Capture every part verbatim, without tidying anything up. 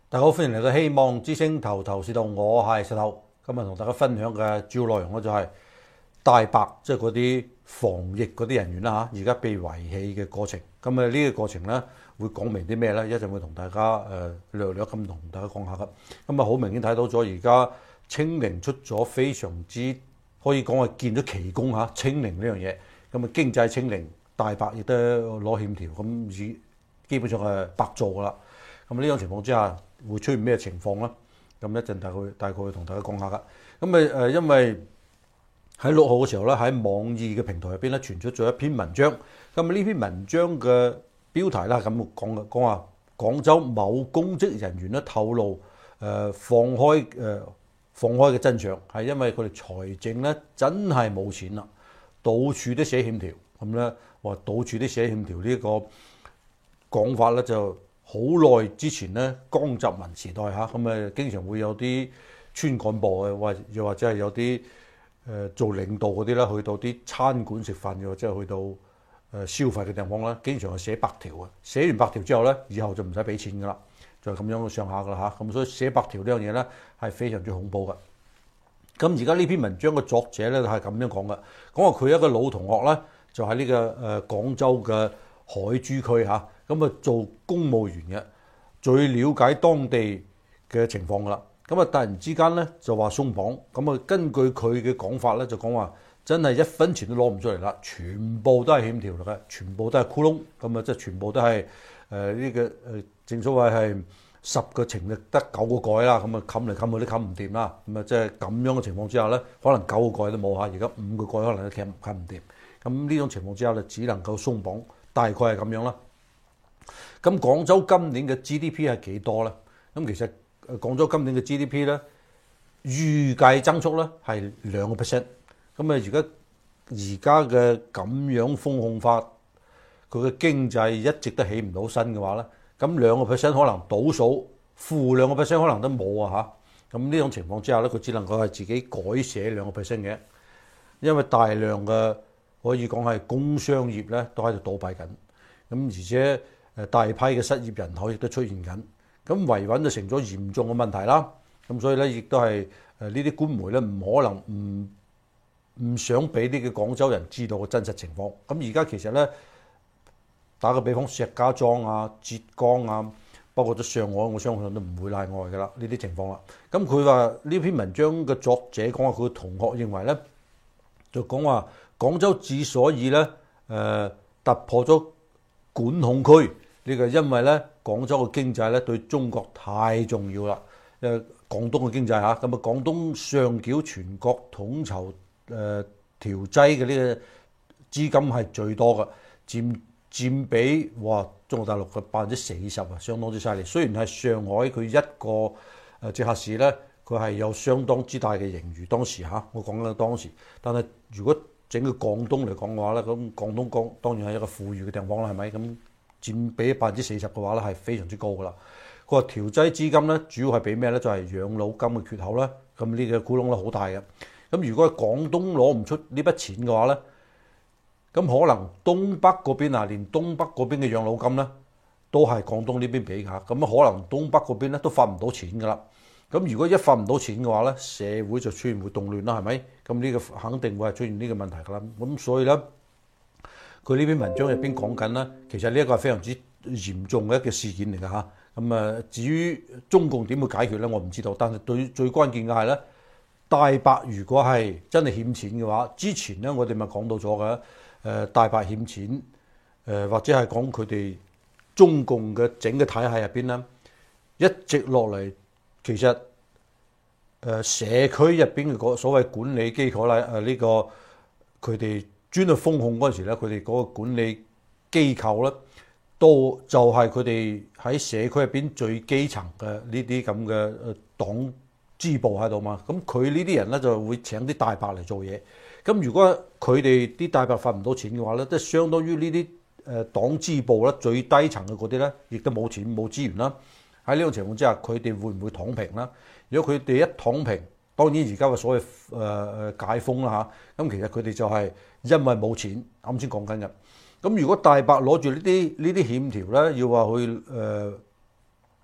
大家好，歡迎嚟到希望之星頭頭是道，我係石頭。今日同大家分享嘅主要內容咧就係大白，即係嗰啲防疫嗰啲人員啦嚇，而家被遺棄嘅過程。咁啊呢個過程咧會講明啲咩咧？一陣會同大家誒、呃、略略咁同大家講下嘅。咁啊好明顯睇到咗而家清零出咗非常之可以講係見咗奇功嚇，清零呢樣嘢。咁啊經濟清零，大白亦都攞欠條，咁已基本上係白做噶啦。咁呢種情況之下，會出現咩情況咧？咁一陣大概大概會同大家講下噶。咁咪誒，因為喺六號嘅時候咧，喺網易嘅平台入邊咧傳出咗一篇文章。咁啊呢篇文章嘅標題啦，咁講講話廣州某公職人員咧透露誒、呃、放開誒、呃、放開嘅真相，係因為佢哋財政咧真係冇錢啦，到處都寫欠條。咁咧話到處都寫欠條呢個講法咧就。好耐之前咧，江澤民時代嚇，咁誒經常會有啲村幹部啊，或又或者係有啲誒、呃、做領導嗰啲咧，去到啲餐館食飯，又或者係去到誒、呃、消費嘅地方咧，經常係寫白條啊。寫完白條之後咧，以後就唔使俾錢噶啦，就係咁樣上下噶啦嚇。咁所以寫白條呢樣嘢咧係非常之恐怖噶。咁而家呢篇文章嘅作者咧係咁樣講嘅，講話佢一個老同學咧，就喺呢、這個誒、呃、廣州嘅海珠區嚇。咁啊做公務員嘅，最了解當地嘅情況噶啦。咁啊突然之間咧就話鬆綁，咁啊根據佢嘅講法咧就講話真係一分錢都攞唔出嚟啦，全部都係欠條嚟嘅，全部都係窟窿，咁啊即係全部都係誒呢個誒正所謂係十個情力得九個蓋啦，咁啊冚嚟冚去都冚唔掂啦。咁啊即係咁樣嘅情況之下咧，可能九個蓋都冇嚇，而家五個蓋可能都冚冚唔掂。咁呢種情況之下咧，只能夠鬆綁，大概係咁樣啦。咁廣州今年嘅 G D P 係幾多咧？咁其實廣州今年嘅 G D P 咧預計增速咧係兩個 percent。咁啊，而家而家嘅咁樣風控法，佢嘅經濟一直都起唔到身嘅話咧，咁兩個 percent 可能倒數，負兩個 percent 可能都冇啊嚇。咁呢種情況之下咧，佢只能夠係自己改寫兩個 percent 嘅，因為大量嘅可以講係工商業咧都喺度倒閉緊，咁而且。誒大批嘅失業人口亦都出現緊，咁維穩就成咗嚴重嘅問題啦。咁所以咧，亦都係誒呢啲官媒咧，唔可能唔唔想俾呢個廣州人知道個真實情況。咁而家其實咧，打個比方，石家莊啊、浙江啊，包括咗上海，我相信都唔會例外噶啦。呢啲情況啦。咁佢話呢篇文章嘅作者講話，佢嘅同學認為咧，就講話廣州之所以咧誒、呃、突破咗管控區。呢個因為咧，廣州嘅經濟咧對中國太重要啦。誒，廣東嘅經濟嚇，咁啊，廣東上繳全國統籌誒調劑嘅呢個資金係最多嘅，佔佔比哇，中國大陸嘅百分之四十啊，相當之犀利。雖然係上海佢一個誒直轄市咧，佢係有相當之大嘅盈餘，當時嚇，我講緊當時。但係如果整個廣東嚟講嘅話咧，咁廣東講當然係一個富裕嘅地方啦，係咪咁？佔比百分之四十嘅話咧，係非常之高噶啦。佢話調劑資金咧，主要係俾咩咧？就係、是、養老金嘅缺口啦。咁呢個窟窿咧好大嘅。咁如果廣東攞唔出呢筆錢嘅話咧，咁可能東北嗰邊啊，連東北嗰邊嘅養老金咧，都係廣東呢邊俾㗎。咁可能東北嗰邊咧都發唔到錢㗎啦。咁如果一發唔到錢嘅話咧，社會就出現會動亂啦，係咪？咁呢個肯定會係出現呢個問題㗎啦。咁所以咧。佢呢篇文章入邊講緊咧，其實呢一個係非常之嚴重嘅一個事件嚟㗎嚇。咁啊，至於中共點去解決咧，我唔知道。但係對最關鍵嘅係咧，大白如果係真係欠錢嘅話，之前咧我哋咪講到咗嘅誒大白欠錢，誒、呃、或者係講佢哋中共嘅整個體系入邊咧，一直落嚟其實誒、呃、社區入邊嘅嗰所謂管理機構咧，誒、呃、呢、這個佢哋。專去封控嗰陣時咧，佢哋嗰個管理機構咧，都就係佢哋喺社區入邊最基層嘅呢啲咁嘅誒黨支部喺度嘛。咁佢呢啲人咧就會請啲大白嚟做嘢。咁如果佢哋啲大白發唔到錢嘅話咧，即係相當於呢啲誒黨支部咧最低層嘅嗰啲咧，亦都冇錢冇資源啦。喺呢種情況之下，佢哋會唔會躺平啦？如果佢哋一躺平，當然而家嘅所謂誒誒解封啦嚇，咁其實佢哋就係因為冇錢，啱先講緊嘅。咁如果大白攞住呢啲呢啲欠條咧，要話去誒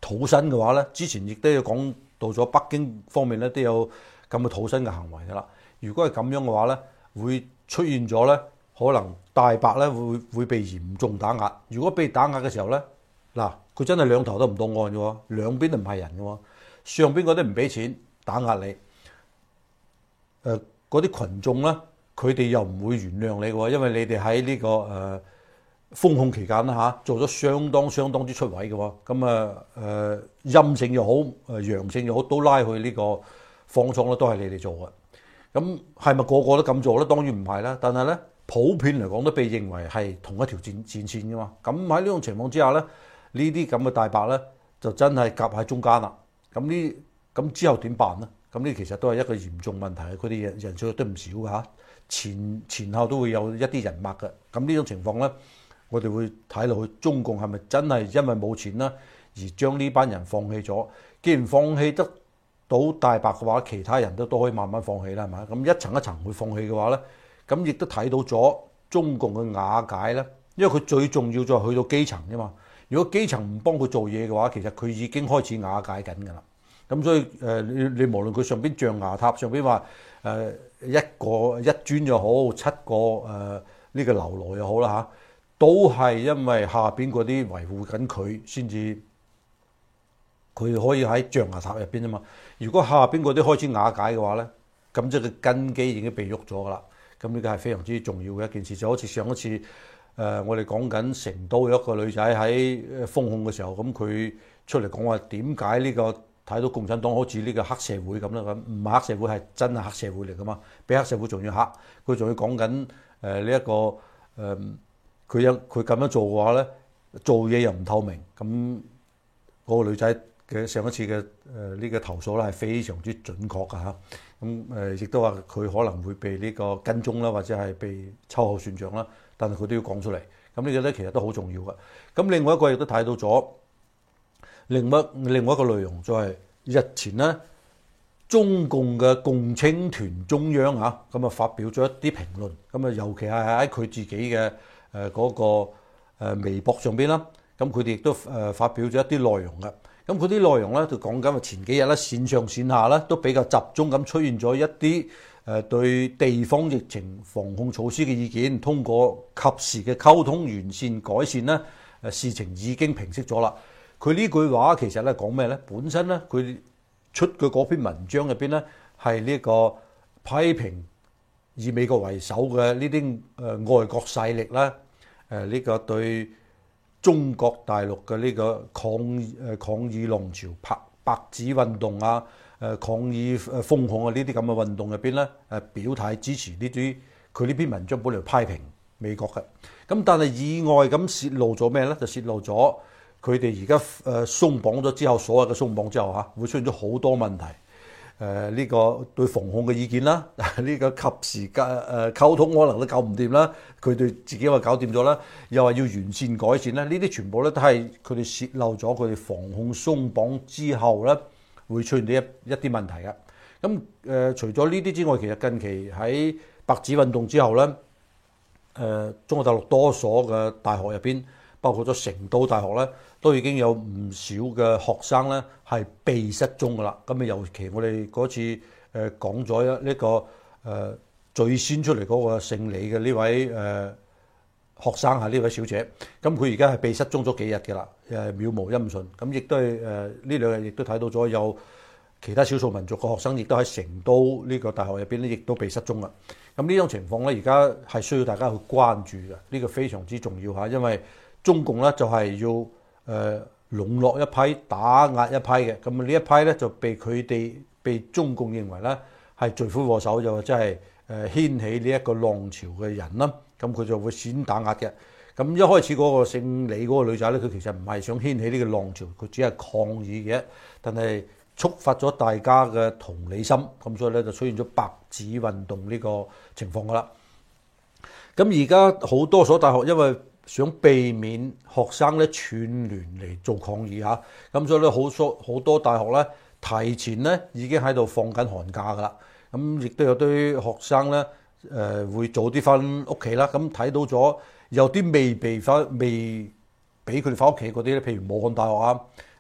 土生嘅話咧，之前亦都有講到咗北京方面咧都有咁嘅土生嘅行為㗎啦。如果係咁樣嘅話咧，會出現咗咧，可能大白咧會會被嚴重打壓。如果被打壓嘅時候咧，嗱佢真係兩頭都唔到岸嘅喎，兩邊都唔係人嘅喎，上邊嗰啲唔俾錢打壓你，誒嗰啲群眾咧，佢哋又唔會原諒你嘅喎，因為你哋喺呢個誒、呃、封控期間啦嚇，做咗相當相當之出位嘅喎，咁啊誒陰性又好，誒陽性又好，都拉去呢個方艙咧，都係你哋做嘅。咁係咪個個都咁做咧？當然唔係啦，但係咧普遍嚟講都被認為係同一條戰戰線嘅嘛。咁喺呢種情況之下咧，呢啲咁嘅大白咧就真係夾喺中間啦。咁呢咁之後點辦咧？咁呢其實都係一個嚴重問題，佢哋人人數都唔少㗎嚇，前前後都會有一啲人脈嘅。咁呢種情況咧，我哋會睇落去中共係咪真係因為冇錢啦而將呢班人放棄咗？既然放棄得到大白嘅話，其他人都都可以慢慢放棄啦，係咪？咁一層一層會放棄嘅話咧，咁亦都睇到咗中共嘅瓦解咧。因為佢最重要就係去到基層啫嘛。如果基層唔幫佢做嘢嘅話，其實佢已經開始瓦解緊㗎啦。咁所以誒、呃，你你無論佢上邊象牙塔上邊話誒一個一磚又好，七個誒呢、呃、個流羅又好啦嚇，都係因為下邊嗰啲維護緊佢先至。佢可以喺象牙塔入邊啊嘛。如果下邊嗰啲開始瓦解嘅話咧，咁即係個根基已經被喐咗噶啦。咁呢個係非常之重要嘅一件事。就好似上一次誒、呃，我哋講緊成都有一個女仔喺封控嘅時候，咁佢出嚟講話點解呢個睇到共產黨好似呢個黑社會咁啦？咁唔係黑社會，係真係黑社會嚟噶嘛？比黑社會仲要黑。佢仲要講緊誒呢一個誒，佢、呃、有佢咁樣做嘅話咧，做嘢又唔透明。咁嗰個女仔嘅上一次嘅誒呢個投訴咧係非常之準確㗎嚇，咁誒亦都話佢可能會被呢個跟蹤啦，或者係被秋後算賬啦，但係佢都要講出嚟。咁呢個咧其實都好重要嘅。咁另外一個亦都睇到咗，另外另外一個內容就係日前咧，中共嘅共青團中央嚇咁啊發表咗一啲評論，咁啊尤其係喺佢自己嘅誒嗰個誒微博上邊啦，咁佢哋亦都誒發表咗一啲內容嘅。咁佢啲內容咧就講緊話前幾日咧線上線下咧都比較集中咁出現咗一啲誒對地方疫情防控措施嘅意見，通過及時嘅溝通完善改善咧，誒事情已經平息咗啦。佢呢句話其實咧講咩咧？本身咧佢出嘅嗰篇文章入邊咧係呢個批評以美國為首嘅呢啲誒外國勢力啦，誒呢個對中國大陸嘅呢個抗誒抗議浪潮、白白紙運動啊、誒抗議誒封控啊呢啲咁嘅運動入邊咧，誒表態支持呢啲。佢呢篇文章本嚟批評美國嘅，咁但係意外咁泄露咗咩咧？就泄露咗佢哋而家誒鬆綁咗之後，所謂嘅鬆綁之後嚇，會出現咗好多問題。誒、呃、呢、這個對防控嘅意見啦，呢、這個及時嘅誒溝通可能都搞唔掂啦，佢哋自己話搞掂咗啦，又話要完善改善啦，呢啲全部咧都係佢哋泄漏咗佢哋防控鬆綁之後咧會出現啲一一啲問題嘅。咁誒、呃、除咗呢啲之外，其實近期喺白紙運動之後咧，誒、呃、中國大陸多所嘅大學入邊，包括咗成都大學咧，都已經有唔少嘅學生咧係被失蹤噶啦。咁啊，尤其我哋嗰次誒講咗呢個誒、呃、最先出嚟嗰個姓李嘅呢位誒、呃、學生係呢位小姐，咁佢而家係被失蹤咗幾日嘅啦，誒渺無音訊。咁亦都係誒呢兩日亦都睇到咗有其他少數民族嘅學生，亦都喺成都呢個大學入邊咧，亦都被失蹤啦。咁呢種情況咧，而家係需要大家去關注嘅，呢、這個非常之重要嚇，因為中共咧就係要誒、呃、籠絡一批、打壓一批嘅，咁呢一批咧就被佢哋被中共認為咧係罪魁禍首，就即係誒掀起呢一個浪潮嘅人啦。咁佢就會先打壓嘅。咁一開始嗰個姓李嗰個女仔咧，佢其實唔係想掀起呢個浪潮，佢只係抗議嘅，但係觸發咗大家嘅同理心，咁所以咧就出現咗白紙運動呢個情況噶啦。咁而家好多所大學因為想避免學生咧串聯嚟做抗議嚇，咁所以咧好多好多大學咧提前咧已經喺度放緊寒假噶啦，咁亦都有啲學生咧誒會早啲翻屋企啦。咁睇到咗有啲未被翻未俾佢哋翻屋企嗰啲咧，譬如武漢大學啊、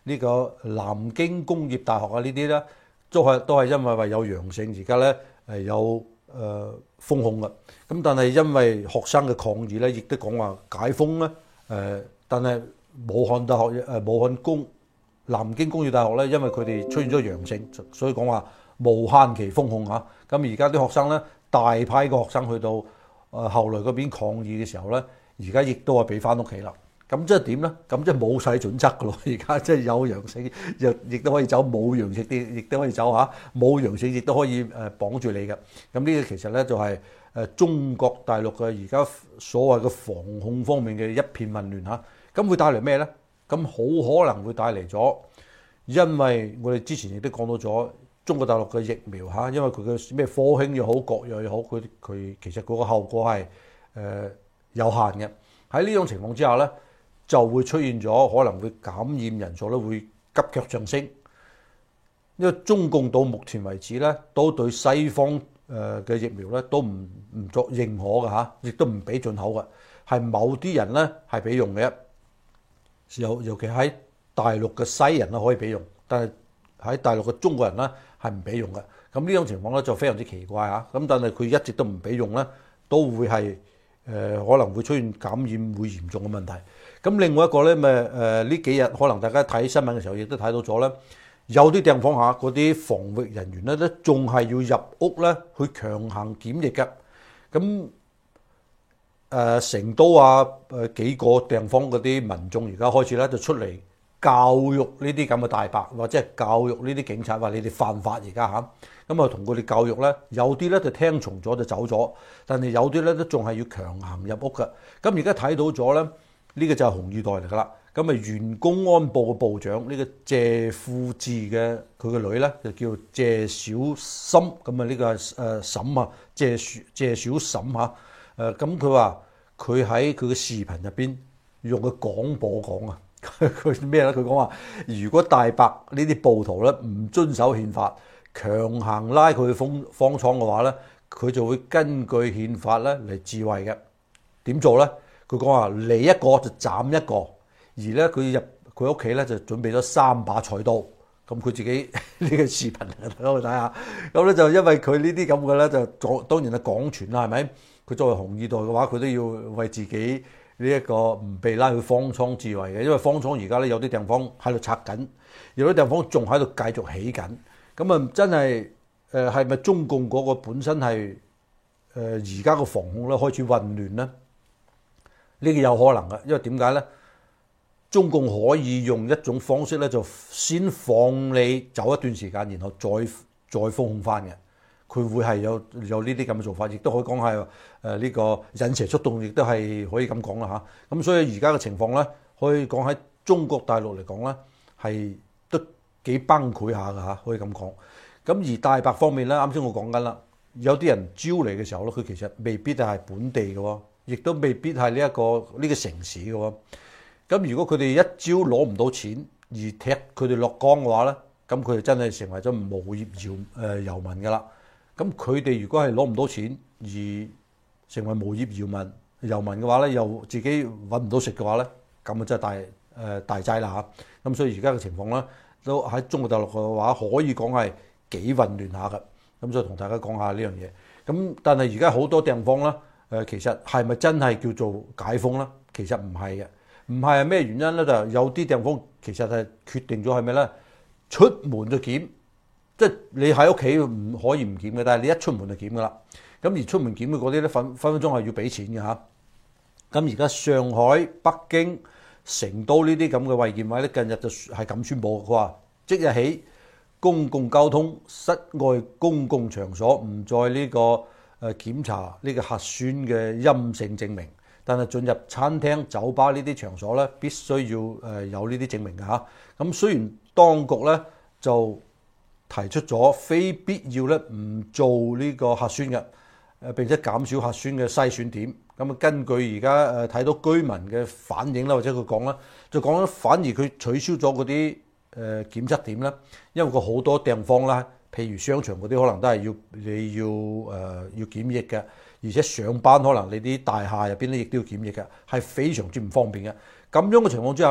呢個南京工業大學啊呢啲咧，都係都係因為話有陽性，而家咧誒有誒封控嘅。咁但係因為學生嘅抗議咧，亦都講話解封咧誒，但係武漢大學誒武漢工南京工業大學咧，因為佢哋出現咗陽性，所以講話無限期封控嚇。咁而家啲學生咧，大批嘅學生去到誒後來嗰邊抗議嘅時候咧，而家亦都係俾翻屋企啦。咁即係點咧？咁即係冇晒準則噶咯。而家即係有陽性，又亦都可以走；冇陽性啲，亦都可以走嚇。冇陽性亦都可以誒綁住你嘅。咁呢個其實咧就係誒中國大陸嘅而家所謂嘅防控方面嘅一片混亂嚇。咁會帶嚟咩咧？咁好可能會帶嚟咗，因為我哋之前亦都講到咗中國大陸嘅疫苗嚇，因為佢嘅咩科興又好，國藥又好，佢佢其實嗰個後果係誒有限嘅。喺呢種情況之下咧，就會出現咗可能會感染人數咧會急劇上升，因為中共到目前為止咧都對西方誒嘅疫苗咧都唔唔作認可嘅嚇，亦都唔俾進口嘅，係某啲人咧係俾用嘅，尤尤其喺大陸嘅西人咧可以俾用，但係喺大陸嘅中國人咧係唔俾用嘅。咁呢種情況咧就非常之奇怪嚇。咁但係佢一直都唔俾用咧，都會係誒可能會出現感染會嚴重嘅問題。咁另外一個咧，咪誒呢幾日可能大家睇新聞嘅時候，亦都睇到咗咧，有啲地方下嗰啲防疫人員咧，都仲係要入屋咧去強行檢疫嘅。咁誒、呃、成都啊誒幾個地方嗰啲民眾而家開始咧就出嚟教育呢啲咁嘅大白，或者係教育呢啲警察話你哋犯法而家嚇。咁啊同佢哋教育咧，有啲咧就聽從咗就走咗，但係有啲咧都仲係要強行入屋嘅。咁而家睇到咗咧。呢個就係紅二代嚟㗎啦，咁啊原公安部嘅部長呢個謝富治嘅佢個女咧就叫謝小森，咁啊呢個誒嬸啊謝謝小嬸嚇，誒咁佢話佢喺佢嘅視頻入邊用個廣播講啊，佢咩咧？佢講話如果大白呢啲暴徒咧唔遵守憲法，強行拉佢去方方艙嘅話咧，佢就會根據憲法咧嚟自衛嘅。點做咧？佢講話嚟一個就斬一個，而咧佢入佢屋企咧就準備咗三把菜刀，咁佢自己呢個視頻嚟睇下，咁咧就因為佢呢啲咁嘅咧就當當然係廣傳啦，係咪？佢作為紅二代嘅話，佢都要為自己呢一個唔被拉去方艙自衛嘅，因為方艙而家咧有啲地方喺度拆緊，有啲地方仲喺度繼續起緊，咁啊真係誒係咪中共嗰個本身係誒而家個防控咧開始混亂咧？呢個有可能嘅，因為點解咧？中共可以用一種方式咧，就先放你走一段時間，然後再再封控翻嘅。佢會係有有呢啲咁嘅做法，亦都可以講係誒呢個引蛇出洞，亦都係可以咁講啦嚇。咁所以而家嘅情況咧，可以講喺中國大陸嚟講咧，係都幾崩潰下嘅嚇，可以咁講。咁而大白方面咧，啱先我講緊啦，有啲人招嚟嘅時候咧，佢其實未必係本地嘅喎。亦都未必係呢一個呢個城市嘅喎，咁如果佢哋一朝攞唔到錢而踢佢哋落江嘅話咧，咁佢哋真係成為咗無業遊誒遊民㗎啦。咁佢哋如果係攞唔到錢而成為無業遊民遊民嘅話咧，又自己揾唔到食嘅話咧，咁啊真係大誒大劑啦嚇。咁所以而家嘅情況咧，都喺中國大陸嘅話，可以講係幾混亂下嘅。咁所以同大家講下呢樣嘢。咁但係而家好多地方咧。誒其實係咪真係叫做解封咧？其實唔係嘅，唔係係咩原因咧？就有啲地方其實係決定咗係咩咧？出門就檢，即係你喺屋企唔可以唔檢嘅，但係你一出門就檢噶啦。咁而出門檢嘅嗰啲咧，分分分鐘係要俾錢嘅嚇。咁而家上海、北京、成都呢啲咁嘅衛健委咧，近日就係咁宣佈，佢話即日起公共交通、室外公共場所唔再呢個。誒檢查呢個核酸嘅陰性證明，但係進入餐廳、酒吧呢啲場所咧，必須要誒有呢啲證明嘅嚇。咁雖然當局咧就提出咗非必要咧唔做呢個核酸嘅，誒並且減少核酸嘅篩選點。咁啊，根據而家誒睇到居民嘅反應啦，或者佢講啦，就講咧反而佢取消咗嗰啲誒檢測點啦，因為佢好多地方啦。譬如商場嗰啲可能都係要你要誒、呃、要檢疫嘅，而且上班可能你啲大廈入邊咧亦都要檢疫嘅，係非常之唔方便嘅。咁樣嘅情況之下咧，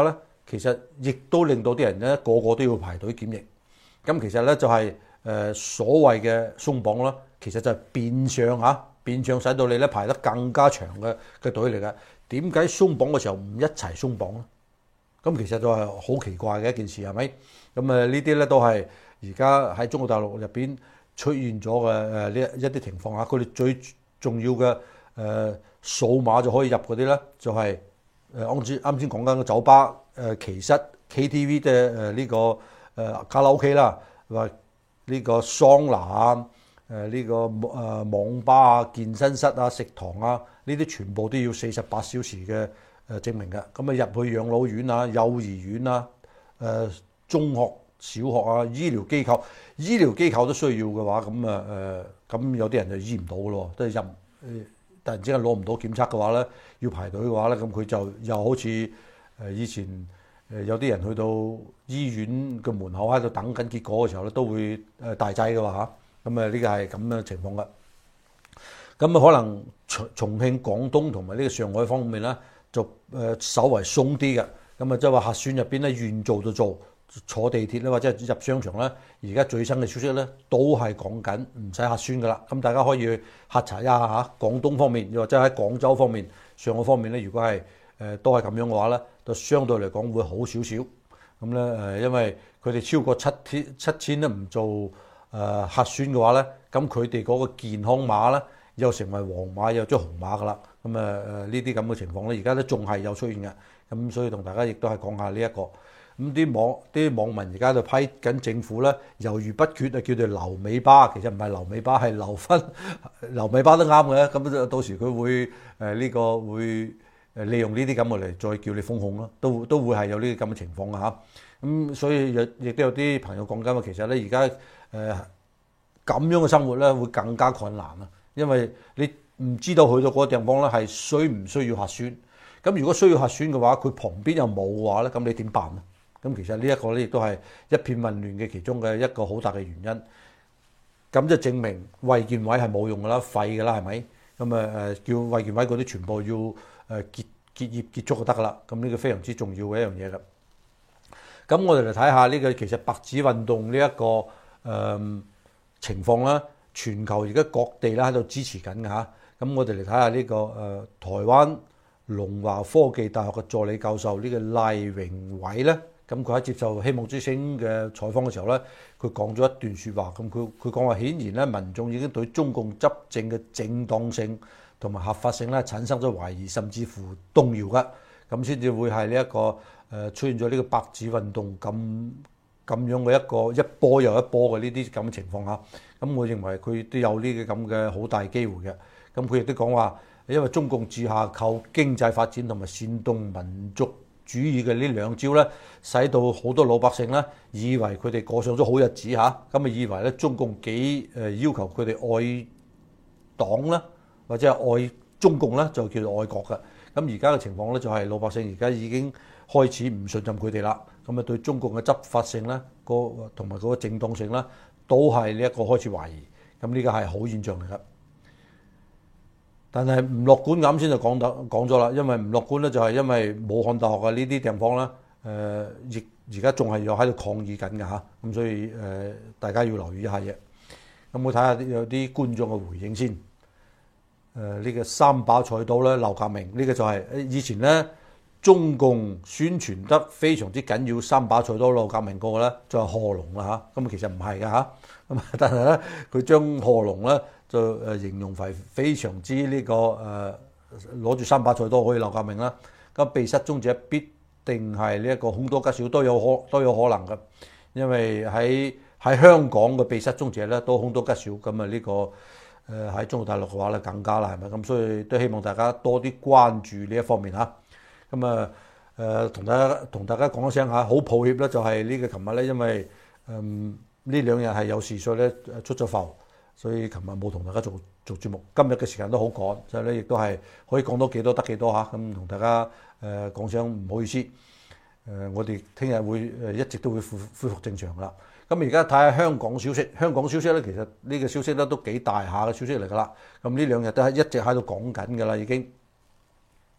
其實亦都令到啲人咧個個都要排隊檢疫。咁其實咧就係誒所謂嘅鬆綁啦，其實就係變相嚇，變相使到你咧排得更加長嘅嘅隊嚟嘅。點解鬆綁嘅時候唔一齊鬆綁咧？咁其實就係好奇怪嘅一件事，係咪？咁誒呢啲咧都係而家喺中國大陸入邊出現咗嘅誒呢一啲情況嚇。佢哋最重要嘅誒數碼就可以入嗰啲咧，就係誒啱先啱先講緊嘅酒吧誒其實 K T V 嘅誒呢個誒卡拉 OK 啦，話呢個桑拿啊、誒呢個誒網吧啊、健身室啊、食堂啊，呢啲全部都要四十八小時嘅誒證明嘅。咁啊入去養老院啊、幼兒園啊、誒中學、小學啊、醫療機構、醫療機構都需要嘅話，咁啊誒咁有啲人就醫唔到嘅咯，都係入誒突然之間攞唔到檢測嘅話咧，要排隊嘅話咧，咁佢就又好似誒以前誒有啲人去到醫院嘅門口喺度等緊結果嘅時候咧，都會誒大劑嘅話嚇，咁啊呢個係咁嘅情況嘅。咁啊可能重重慶、廣東同埋呢個上海方面咧，就誒稍為鬆啲嘅。咁啊即係話核酸入邊咧，願做就做。坐地鐵咧，或者入商場咧，而家最新嘅消息咧，都係講緊唔使核酸噶啦。咁大家可以去核查一下嚇，廣東方面，又或者喺廣州方面、上海方面咧，如果係誒、呃、都係咁樣嘅話咧，就相對嚟講會好少少。咁咧誒，因為佢哋超過七天七千都唔做誒、呃、核酸嘅話咧，咁佢哋嗰個健康碼咧又成為黃碼又將紅碼噶啦。咁誒誒呢啲咁嘅情況咧，而家都仲係有出現嘅。咁所以同大家亦都係講下呢、這、一個。咁啲網啲網民而家就批緊政府咧，猶豫不決啊，叫做留尾巴。其實唔係留尾巴，係留分留尾巴都啱嘅。咁到時佢會誒呢、呃這個會誒利用呢啲咁嘅嚟再叫你封控咯，都都會係有呢啲咁嘅情況嘅嚇。咁、嗯、所以亦都有啲朋友講緊話，其實咧而家誒咁樣嘅生活咧會更加困難啊，因為你唔知道去到嗰個地方咧係需唔需要核酸。咁如果需要核酸嘅話，佢旁邊又冇嘅話咧，咁你點辦咧？咁其實呢一個咧，亦都係一片混亂嘅其中嘅一個好大嘅原因。咁就證明衛健委係冇用㗎啦，廢㗎啦，係咪？咁啊誒，叫衛健委嗰啲全部要誒結結業結束就得㗎啦。咁呢個非常之重要嘅一樣嘢㗎。咁我哋嚟睇下呢個其實白紙運動呢、這、一個誒、呃、情況啦，全球而家各地咧喺度支持緊㗎嚇。咁我哋嚟睇下呢個誒、呃、台灣龍華科技大學嘅助理教授呢、這個賴榮偉咧。咁佢喺接受希望之聲嘅採訪嘅時候咧，佢講咗一段説話。咁佢佢講話，顯然咧民眾已經對中共執政嘅正當性同埋合法性咧產生咗懷疑，甚至乎動搖㗎。咁先至會係呢一個誒、呃、出現咗呢個白紙運動咁咁樣嘅一個一波又一波嘅呢啲咁嘅情況下。咁我認為佢都有呢個咁嘅好大機會嘅。咁佢亦都講話，因為中共治下靠經濟發展同埋煽動民族主義嘅呢兩招咧，使到好多老百姓咧以為佢哋過上咗好日子嚇，咁啊以為咧中共幾誒要求佢哋愛黨啦，或者係愛中共咧，就叫做愛國嘅。咁而家嘅情況咧就係老百姓而家已經開始唔信任佢哋啦，咁啊對中共嘅執法性咧，個同埋嗰個正當性咧，都係呢一個開始懷疑。咁呢個係好現象嚟㗎。但係唔樂觀，啱先就講到講咗啦，因為唔樂觀咧，就係因為武漢大學嘅呢啲地方咧，誒亦而家仲係有喺度抗議緊㗎嚇，咁所以誒、呃、大家要留意一下嘢。咁我睇下有啲觀眾嘅回應先。誒、呃、呢、這個三把菜刀咧，劉革命呢、這個就係、是、以前咧中共宣傳得非常之緊要三把菜刀劉革命嗰個咧，就係賀龍啦嚇。咁其實唔係㗎嚇，咁但係咧佢將賀龍咧，就誒形容為非常之呢、這個誒攞住三把菜刀可以劉革命啦，咁被失蹤者必定係呢一個凶多吉少，都有可都有可能嘅，因為喺喺香港嘅被失蹤者咧都凶多吉少，咁啊呢個誒喺中國大陸嘅話咧更加啦，係咪？咁所以都希望大家多啲關注呢一方面嚇。咁啊誒同大家同大家講一聲嚇，好抱歉咧，就係呢個琴日咧，因為嗯呢兩日係有事，所以咧出咗埠。所以琴日冇同大家做做節目，今日嘅時間都好趕，所以咧亦都係可以講多幾多得幾多嚇，咁同大家誒講聲唔好意思。誒、呃、我哋聽日會誒一直都會恢恢復正常噶啦。咁而家睇下香港消息，香港消息咧其實呢個消息咧都幾大下嘅消息嚟噶啦。咁呢兩日都係一直喺度講緊噶啦已經。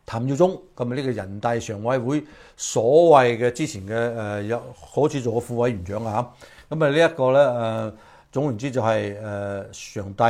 譚耀宗咁啊，呢個人大常委會所謂嘅之前嘅誒有好似做過副委員長啊嚇，咁啊呢一個咧誒總言之就係誒常大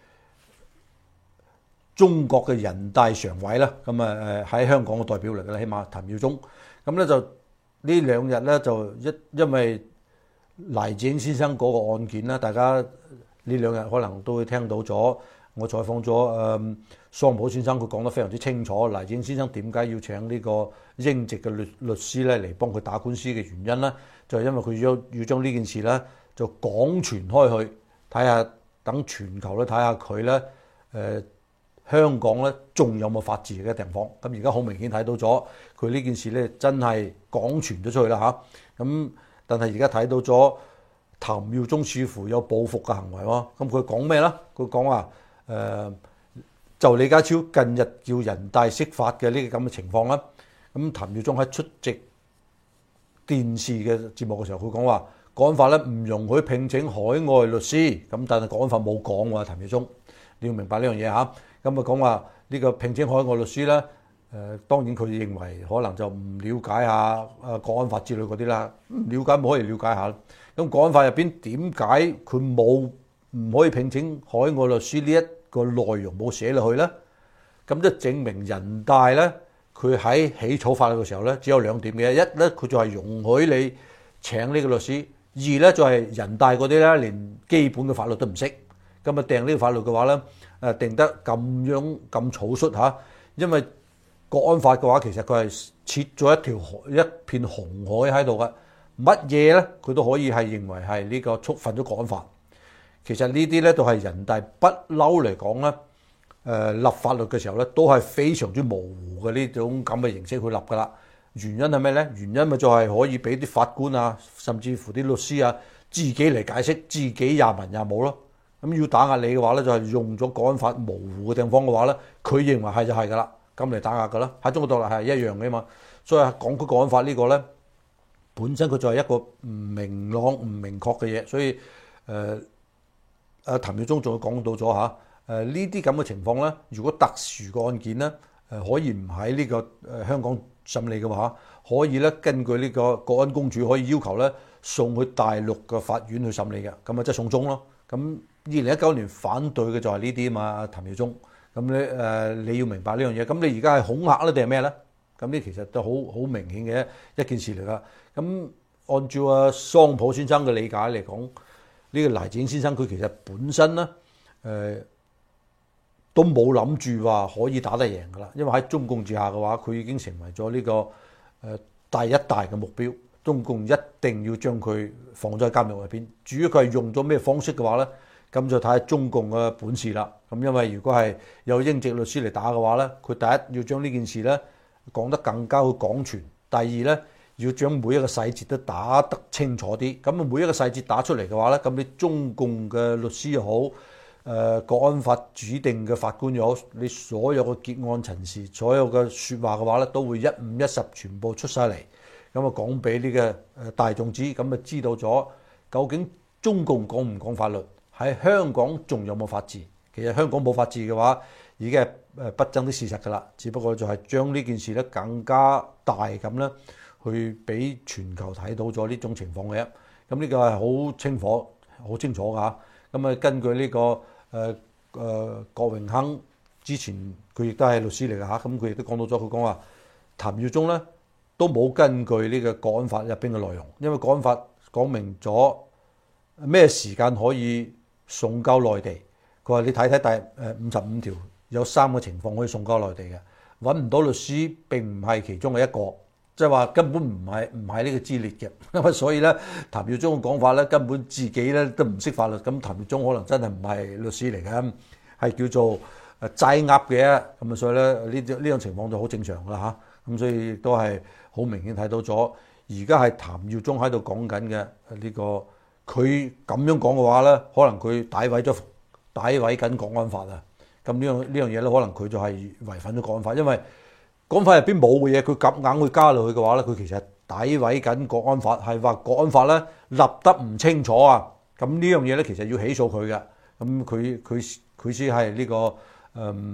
中國嘅人大常委啦，咁啊誒喺香港嘅代表嚟嘅啦，起碼譚耀宗咁咧就呢兩日咧就一因為黎智英先生嗰個案件啦，大家呢兩日可能都會聽到咗。我採訪咗誒桑普先生，佢講得非常之清楚。黎智英先生點解要請呢個英籍嘅律律師咧嚟幫佢打官司嘅原因咧，就係因為佢要要將呢件事咧就廣傳開去，睇下等全球咧睇下佢咧誒香港咧仲有冇法治嘅地方。咁而家好明顯睇到咗，佢呢件事咧真係廣傳咗出去啦嚇。咁但係而家睇到咗譚耀宗似乎有報復嘅行為喎。咁佢講咩咧？佢講話。誒、呃、就李家超近日叫人大釋法嘅呢個咁嘅情況啦，咁譚耀宗喺出席電視嘅節目嘅時候，佢講話國安法咧唔容許聘請海外律師，咁但係國安法冇講喎，譚耀宗你要明白呢樣嘢嚇，咁啊講話呢個聘請海外律師咧，誒、呃、當然佢認為可能就唔了解下誒國安法之類嗰啲啦，了解冇可以了解下，咁國安法入邊點解佢冇唔可以聘請海外律師呢一個內容冇寫落去咧，咁即係證明人大咧，佢喺起草法律嘅時候咧，只有兩點嘅，一咧佢就係容許你請呢個律師，二咧就係人大嗰啲咧連基本嘅法律都唔識，咁啊訂呢個法律嘅話咧，誒定得咁樣咁草率嚇，因為國安法嘅話其實佢係設咗一條一片紅海喺度嘅，乜嘢咧佢都可以係認為係呢個觸犯咗國安法。其實呢啲咧都係人大不嬲嚟講咧，誒立法律嘅時候咧都係非常之模糊嘅呢種咁嘅形式去立噶啦。原因係咩咧？原因咪就係可以俾啲法官啊，甚至乎啲律師啊自己嚟解釋，自己廿文廿武咯。咁要打壓你嘅話咧，就係用咗國安法模糊嘅地方嘅話咧，佢認為係就係噶啦，咁嚟打壓噶啦。喺中國獨立係一樣嘅嘛。所以港區國安法呢個咧，本身佢就係一個唔明朗、唔明確嘅嘢，所以誒。呃誒譚耀宗仲講到咗嚇，誒呢啲咁嘅情況咧，如果特殊嘅案件咧，誒可以唔喺呢個誒香港審理嘅話，可以咧根據呢個國安公署可以要求咧送去大陸嘅法院去審理嘅，咁啊即係送中咯。咁二零一九年反對嘅就係呢啲啊嘛，譚耀宗。咁你誒你要明白呢樣嘢，咁你而家係恐嚇咧定係咩咧？咁呢其實都好好明顯嘅一件事嚟噶。咁按照阿桑普先生嘅理解嚟講，呢個黎智英先生佢其實本身咧，誒、呃、都冇諗住話可以打得贏噶啦，因為喺中共治下嘅話，佢已經成為咗呢、這個誒、呃、第一大嘅目標。中共一定要將佢放咗喺監獄入邊。至於佢係用咗咩方式嘅話咧，咁就睇下中共嘅本事啦。咁因為如果係有英籍律師嚟打嘅話咧，佢第一要將呢件事咧講得更加去廣傳，第二咧，要將每一個細節都打得清楚啲，咁啊每一個細節打出嚟嘅話咧，咁你中共嘅律師又好，誒、呃、國安法指定嘅法官又好，你所有嘅結案陳詞，所有嘅説話嘅話咧，都會一五一十全部出晒嚟，咁啊講俾呢個誒大眾知，咁啊知道咗究竟中共講唔講法律，喺香港仲有冇法治？其實香港冇法治嘅話，已經係誒不爭的事實㗎啦，只不過就係將呢件事咧更加大咁咧。去俾全球睇到咗呢種情況嘅，咁呢個係好清楚、好清楚㗎。咁啊，根據呢、這個誒誒、呃呃、郭榮鏗之前佢亦都係律師嚟㗎嚇，咁佢亦都講到咗，佢講話譚耀宗咧都冇根據呢個國安法入邊嘅內容，因為國安法講明咗咩時間可以送交內地。佢話你睇睇第誒五十五條有三個情況可以送交內地嘅，揾唔到律師並唔係其中嘅一個。即係話根本唔係唔係呢個之列嘅，咁所以咧譚耀宗嘅講法咧根本自己咧都唔識法律，咁譚耀宗可能真係唔係律師嚟嘅，係叫做誒齋噏嘅，咁啊所以咧呢種呢種情況就好正常㗎啦嚇，咁所以亦都係好明顯睇到咗，而家係譚耀宗喺度講緊嘅呢個，佢咁樣講嘅話咧，可能佢詆毀咗詆毀緊國安法啊，咁呢樣呢樣嘢咧，可能佢就係違反咗國安法，因為國安法入邊冇嘅嘢，佢夾硬去加落去嘅話咧，佢其實詆毀緊國安法，係話國安法咧立得唔清楚啊！咁呢樣嘢咧，其實要起訴佢嘅。咁佢佢佢先係呢個誒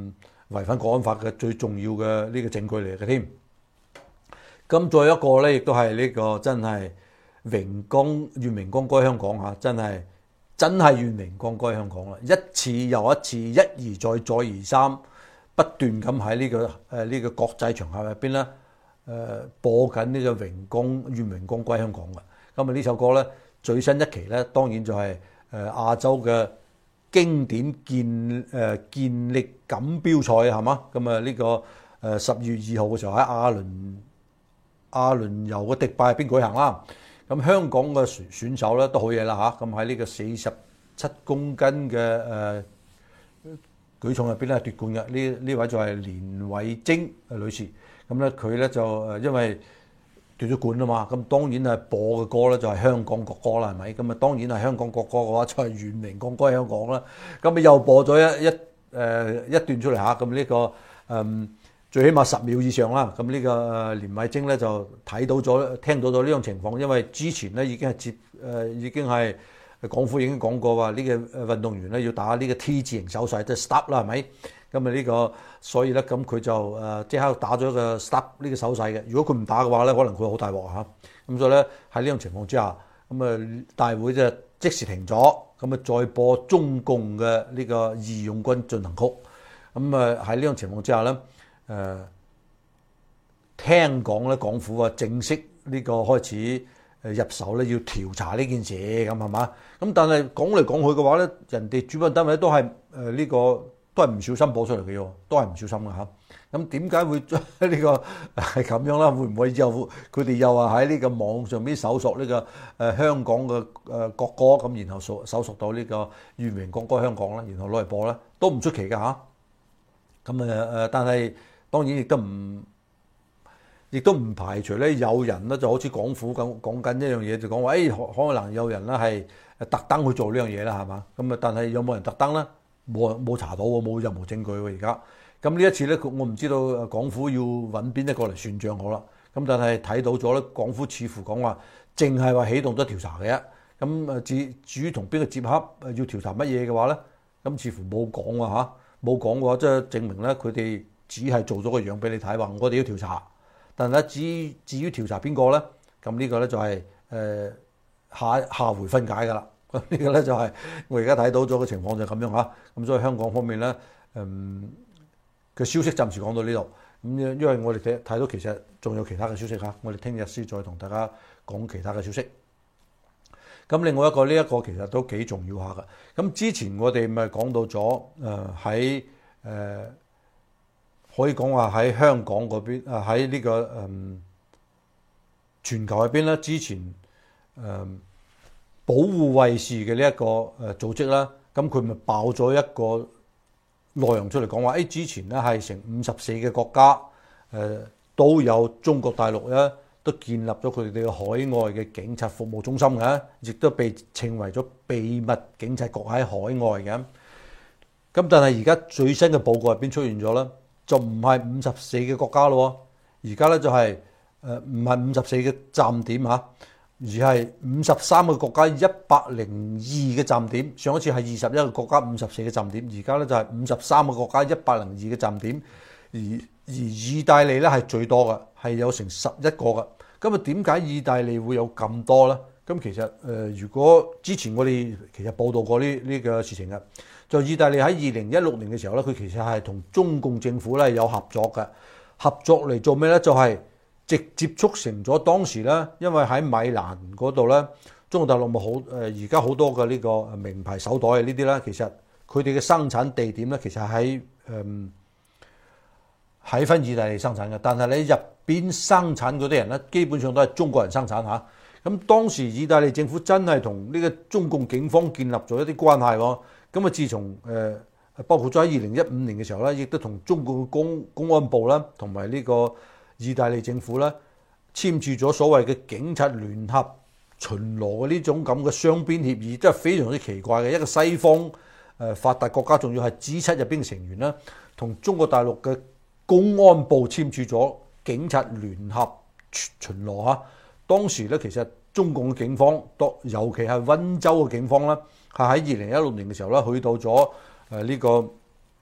違反國安法嘅最重要嘅呢個證據嚟嘅添。咁再一個咧，亦都係呢個真係榮光願榮光歸香港嚇，真係真係願榮光歸香港啦！一次又一次，一而再，再而三，不斷咁喺呢個誒呢、呃這個國際場合入邊咧，誒、呃、播緊呢個榮光願榮光歸香港嘅。咁啊呢首歌咧最新一期咧，當然就係、是、誒、呃、亞洲嘅經典健誒、呃、健力錦標賽係嘛？咁啊呢個誒十月二號嘅時候喺亞倫亞倫酋嘅迪拜入邊舉行啦。咁香港嘅選選手咧都好嘢啦嚇，咁喺呢個四十七公斤嘅誒舉重入邊咧奪冠嘅，呢呢位就係連偉晶女士。咁咧佢咧就誒因為奪咗冠啊嘛，咁當然係播嘅歌咧就係香港國歌啦，係咪？咁啊當然係香港國歌嘅話就係願榮光歸香港啦。咁啊又播咗一一誒一段出嚟嚇，咁呢個誒。最起碼十秒以上啦，咁呢個連偉晶咧就睇到咗、聽到咗呢種情況，因為之前咧已經係接誒、呃、已經係港府已經講過話，呢個運動員咧要打呢個 T 字形手勢，即係 stop 啦，係咪？咁啊呢個所以咧咁佢就誒即刻打咗個 stop 呢個手勢嘅。如果佢唔打嘅話咧，可能佢好大鑊嚇。咁所以咧喺呢種情況之下，咁啊大會就即時停咗，咁啊再播中共嘅呢個義勇軍進行曲。咁啊喺呢種情況之下咧。誒、呃、聽講咧，港府啊正式呢個開始誒入手咧，要調查呢件事咁係嘛？咁但係講嚟講去嘅話咧，人哋主辦單位都係誒呢個都係唔小心播出嚟嘅喎，都係唔小心嘅嚇。咁點解會呢個係咁樣啦？會唔會又佢哋又話喺呢個網上邊搜索呢個誒香港嘅誒國歌咁，然後搜搜索到呢個願榮光歸香港啦，然後攞嚟播咧，都唔出奇㗎嚇。咁誒誒，但係。當然亦都唔，亦都唔排除咧，有人咧就好似港府咁講緊一樣嘢，就講話誒可可能有人咧係特登去做呢樣嘢啦，係嘛？咁啊，但係有冇人特登咧？冇冇查到喎，冇任何證據喎而家。咁呢一次咧，我唔知道港府要揾邊一個嚟算賬好啦。咁但係睇到咗咧，港府似乎講話淨係話啟動咗調查嘅啫。咁誒至至於同邊個接洽要調查乜嘢嘅話咧，咁似乎冇講喎嚇，冇講嘅話，即係證明咧佢哋。只係做咗個樣俾你睇，話我哋要調查，但係咧至於至於調查邊個咧？咁呢個咧就係誒下下回分解㗎啦。咁呢個咧就係我而家睇到咗嘅情況就係咁樣嚇。咁所以香港方面咧，嗯嘅消息暫時講到呢度。咁因為我哋睇睇到其實仲有其他嘅消息嚇，我哋聽日先再同大家講其他嘅消息。咁另外一個呢一個其實都幾重要下㗎。咁之前我哋咪講到咗誒喺誒。可以講話喺香港嗰邊，啊喺呢個嗯全球入邊咧，之前誒、嗯、保護衛士嘅呢一個誒組織啦，咁佢咪爆咗一個內容出嚟講話，誒、哎、之前咧係成五十四個國家誒、呃、都有中國大陸咧都建立咗佢哋嘅海外嘅警察服務中心嘅，亦都被稱為咗秘密警察局喺海外嘅。咁但係而家最新嘅報告入邊出現咗啦。就唔係五十四個國家咯，而家咧就係誒唔係五十四個站點嚇，而係五十三個國家一百零二個站點。上一次係二十一個國家五十四個站點，而家咧就係五十三個國家一百零二個站點。而而意大利咧係最多嘅，係有成十一個嘅。咁啊點解意大利會有咁多咧？咁其實誒、呃，如果之前我哋其實報道過呢呢個事情嘅。就意大利喺二零一六年嘅時候咧，佢其實係同中共政府咧有合作嘅，合作嚟做咩咧？就係、是、直接促成咗當時咧，因為喺米蘭嗰度咧，中國大陸冇好誒，而家好多嘅呢個名牌手袋啊呢啲咧，其實佢哋嘅生產地點咧，其實喺誒喺返意大利生產嘅，但係你入邊生產嗰啲人咧，基本上都係中國人生產嚇。咁當時意大利政府真係同呢個中共警方建立咗一啲關係喎。咁啊，自從誒、呃、包括咗喺二零一五年嘅時候咧，亦都同中國嘅公公安部啦，同埋呢個意大利政府咧簽署咗所謂嘅警察聯合巡邏嘅呢種咁嘅雙邊協議，真係非常之奇怪嘅。一個西方誒、呃、發達國家，仲要係 G 七入邊嘅成員啦，同中國大陸嘅公安部簽署咗警察聯合巡邏嚇。當時咧，其實中共嘅警方，尤其係溫州嘅警方啦。係喺二零一六年嘅時候咧，去到咗誒呢個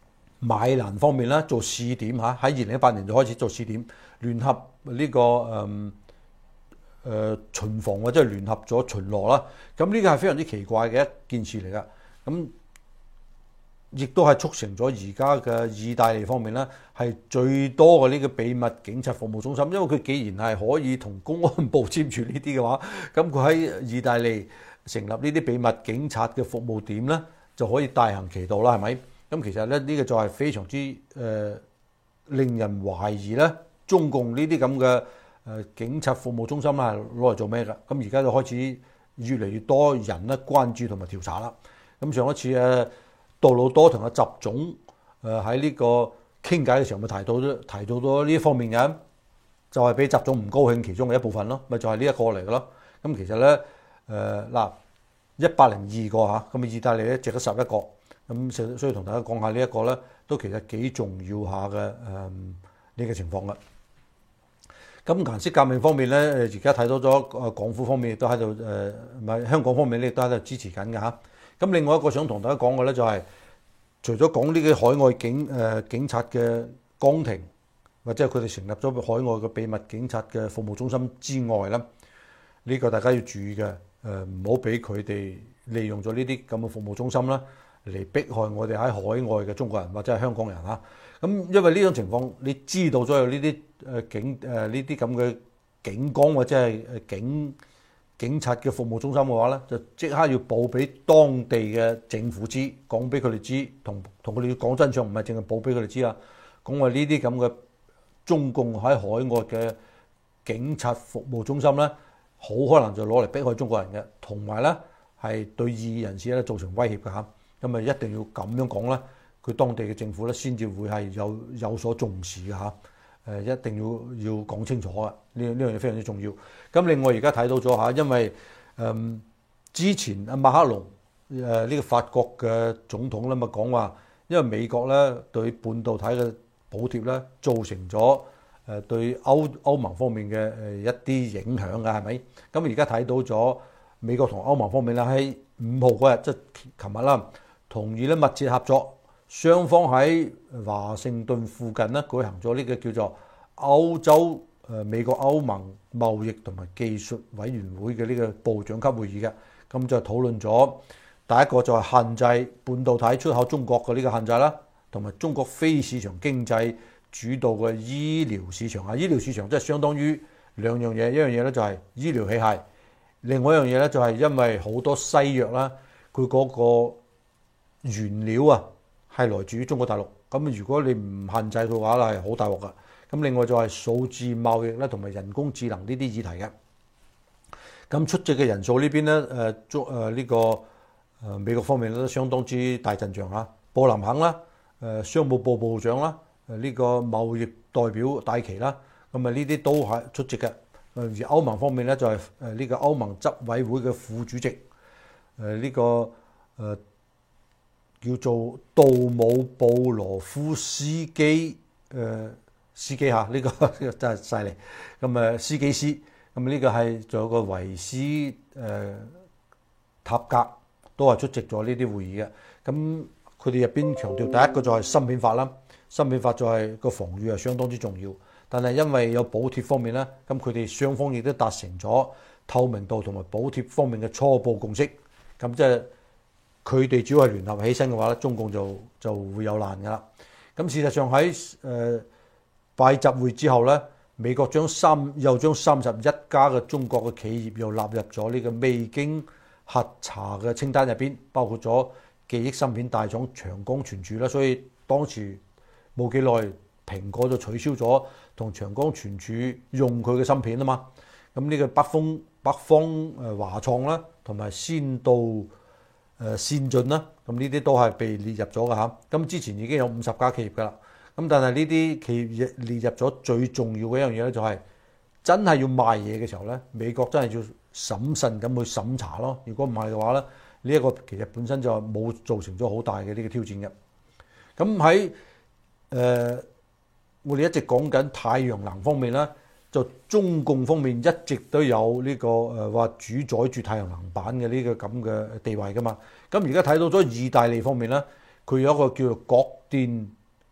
米蘭方面咧做試點嚇，喺二零一八年就開始做試點，聯合呢、這個誒誒、嗯呃、巡防或者係聯合咗巡邏啦。咁呢個係非常之奇怪嘅一件事嚟噶。咁亦都係促成咗而家嘅意大利方面咧係最多嘅呢個秘密警察服務中心，因為佢既然係可以同公安部簽署呢啲嘅話，咁佢喺意大利成立呢啲秘密警察嘅服務點咧，就可以大行其道啦，係咪？咁其實咧呢、這個就係非常之誒、呃、令人懷疑咧，中共呢啲咁嘅誒警察服務中心啦，攞嚟做咩㗎？咁而家就開始越嚟越多人咧關注同埋調查啦。咁上一次誒杜魯多同阿習總誒喺呢個傾偈嘅時候，咪提到咗提到咗呢一方面嘅，就係俾習總唔高興其中嘅一部分咯，咪就係呢一個嚟嘅咯。咁其實咧誒嗱一百零二個嚇，咁意大利咧值得十一個。咁所以同大家講下呢一個咧，都其實幾重要下嘅誒呢個情況嘅。咁顏色革命方面咧，而家睇到咗誒港府方面亦都喺度誒，唔係香港方面咧亦都喺度支持緊嘅嚇。咁另外一個想同大家講嘅咧就係、是，除咗講呢個海外警誒、呃、警察嘅崗亭，或者係佢哋成立咗海外嘅秘密警察嘅服務中心之外咧，呢、這個大家要注意嘅誒，唔好俾佢哋利用咗呢啲咁嘅服務中心啦，嚟迫害我哋喺海外嘅中國人或者係香港人嚇。咁因為呢種情況，你知道咗有呢啲誒警誒呢啲咁嘅警崗或者係誒警警察嘅服務中心嘅話咧，就即刻要報俾當地嘅政府知，講俾佢哋知，同同佢哋講真相，唔係淨係報俾佢哋知啊。講話呢啲咁嘅中共喺海外嘅警察服務中心咧，好可能就攞嚟迫害中國人嘅，同埋咧係對異議人士咧造成威脅嘅嚇。咁啊一定要咁樣講咧，佢當地嘅政府咧先至會係有有所重視嘅嚇。誒一定要要講清楚嘅，呢呢樣嘢非常之重要。咁另外而家睇到咗嚇，因為誒、嗯、之前阿馬克龍誒呢、這個法國嘅總統咧，咪講話，因為美國咧對半導體嘅補貼咧，造成咗誒對歐歐盟方面嘅誒一啲影響嘅，係咪？咁而家睇到咗美國同歐盟方面咧喺五號嗰日，即係琴日啦，同意咧密切合作。雙方喺華盛頓附近咧舉行咗呢個叫做歐洲誒美國歐盟貿易同埋技術委員會嘅呢個部長級會議嘅，咁就討論咗第一個就係限制半導體出口中國嘅呢個限制啦，同埋中國非市場經濟主導嘅醫療市場啊，醫療市場即係相當於兩樣嘢，一樣嘢咧就係醫療器械，另外一樣嘢咧就係因為好多西藥啦，佢嗰個原料啊，係來自於中國大陸，咁如果你唔限制嘅話咧，係好大鑊噶。咁另外就係數字貿易咧，同埋人工智能呢啲議題嘅。咁出席嘅人數呢邊咧，誒中誒呢個誒美國方面都相當之大陣仗嚇。布林肯啦，誒商務部部長啦，誒呢個貿易代表戴琪啦，咁啊呢啲都係出席嘅。誒而歐盟方面咧就係誒呢個歐盟執委會嘅副主席，誒、這、呢個誒。呃叫做杜姆布羅夫斯基誒、呃、司機嚇，呢、這個真係犀利。咁誒司機師，咁呢個係仲有個維斯誒、呃、塔格都係出席咗呢啲會議嘅。咁佢哋入邊強調，第一個就係芯片法啦，芯片法就係個防禦係相當之重要。但係因為有補貼方面咧，咁佢哋雙方亦都達成咗透明度同埋補貼方面嘅初步共識。咁即係。佢哋主要係聯合起身嘅話咧，中共就就會有難㗎啦。咁事實上喺誒拜習會之後咧，美國將三又將三十一家嘅中國嘅企業又納入咗呢個未經核查嘅清單入邊，包括咗記憶芯片大廠長江存儲啦。所以當時冇幾耐，蘋果就取消咗同長江存儲用佢嘅芯片啊嘛。咁呢個北風北方誒華創啦，同埋先到。誒先進啦，咁呢啲都係被列入咗㗎嚇。咁之前已經有五十家企業㗎啦。咁但係呢啲企業列入咗最重要嘅一樣嘢咧，就係真係要賣嘢嘅時候咧，美國真係要審慎咁去審查咯。如果唔係嘅話咧，呢一個其實本身就冇造成咗好大嘅呢個挑戰嘅。咁喺誒我哋一直講緊太陽能方面咧。就中共方面一直都有呢個誒話主宰住太陽能板嘅呢個咁嘅地位噶嘛，咁而家睇到咗意大利方面咧，佢有一個叫做國電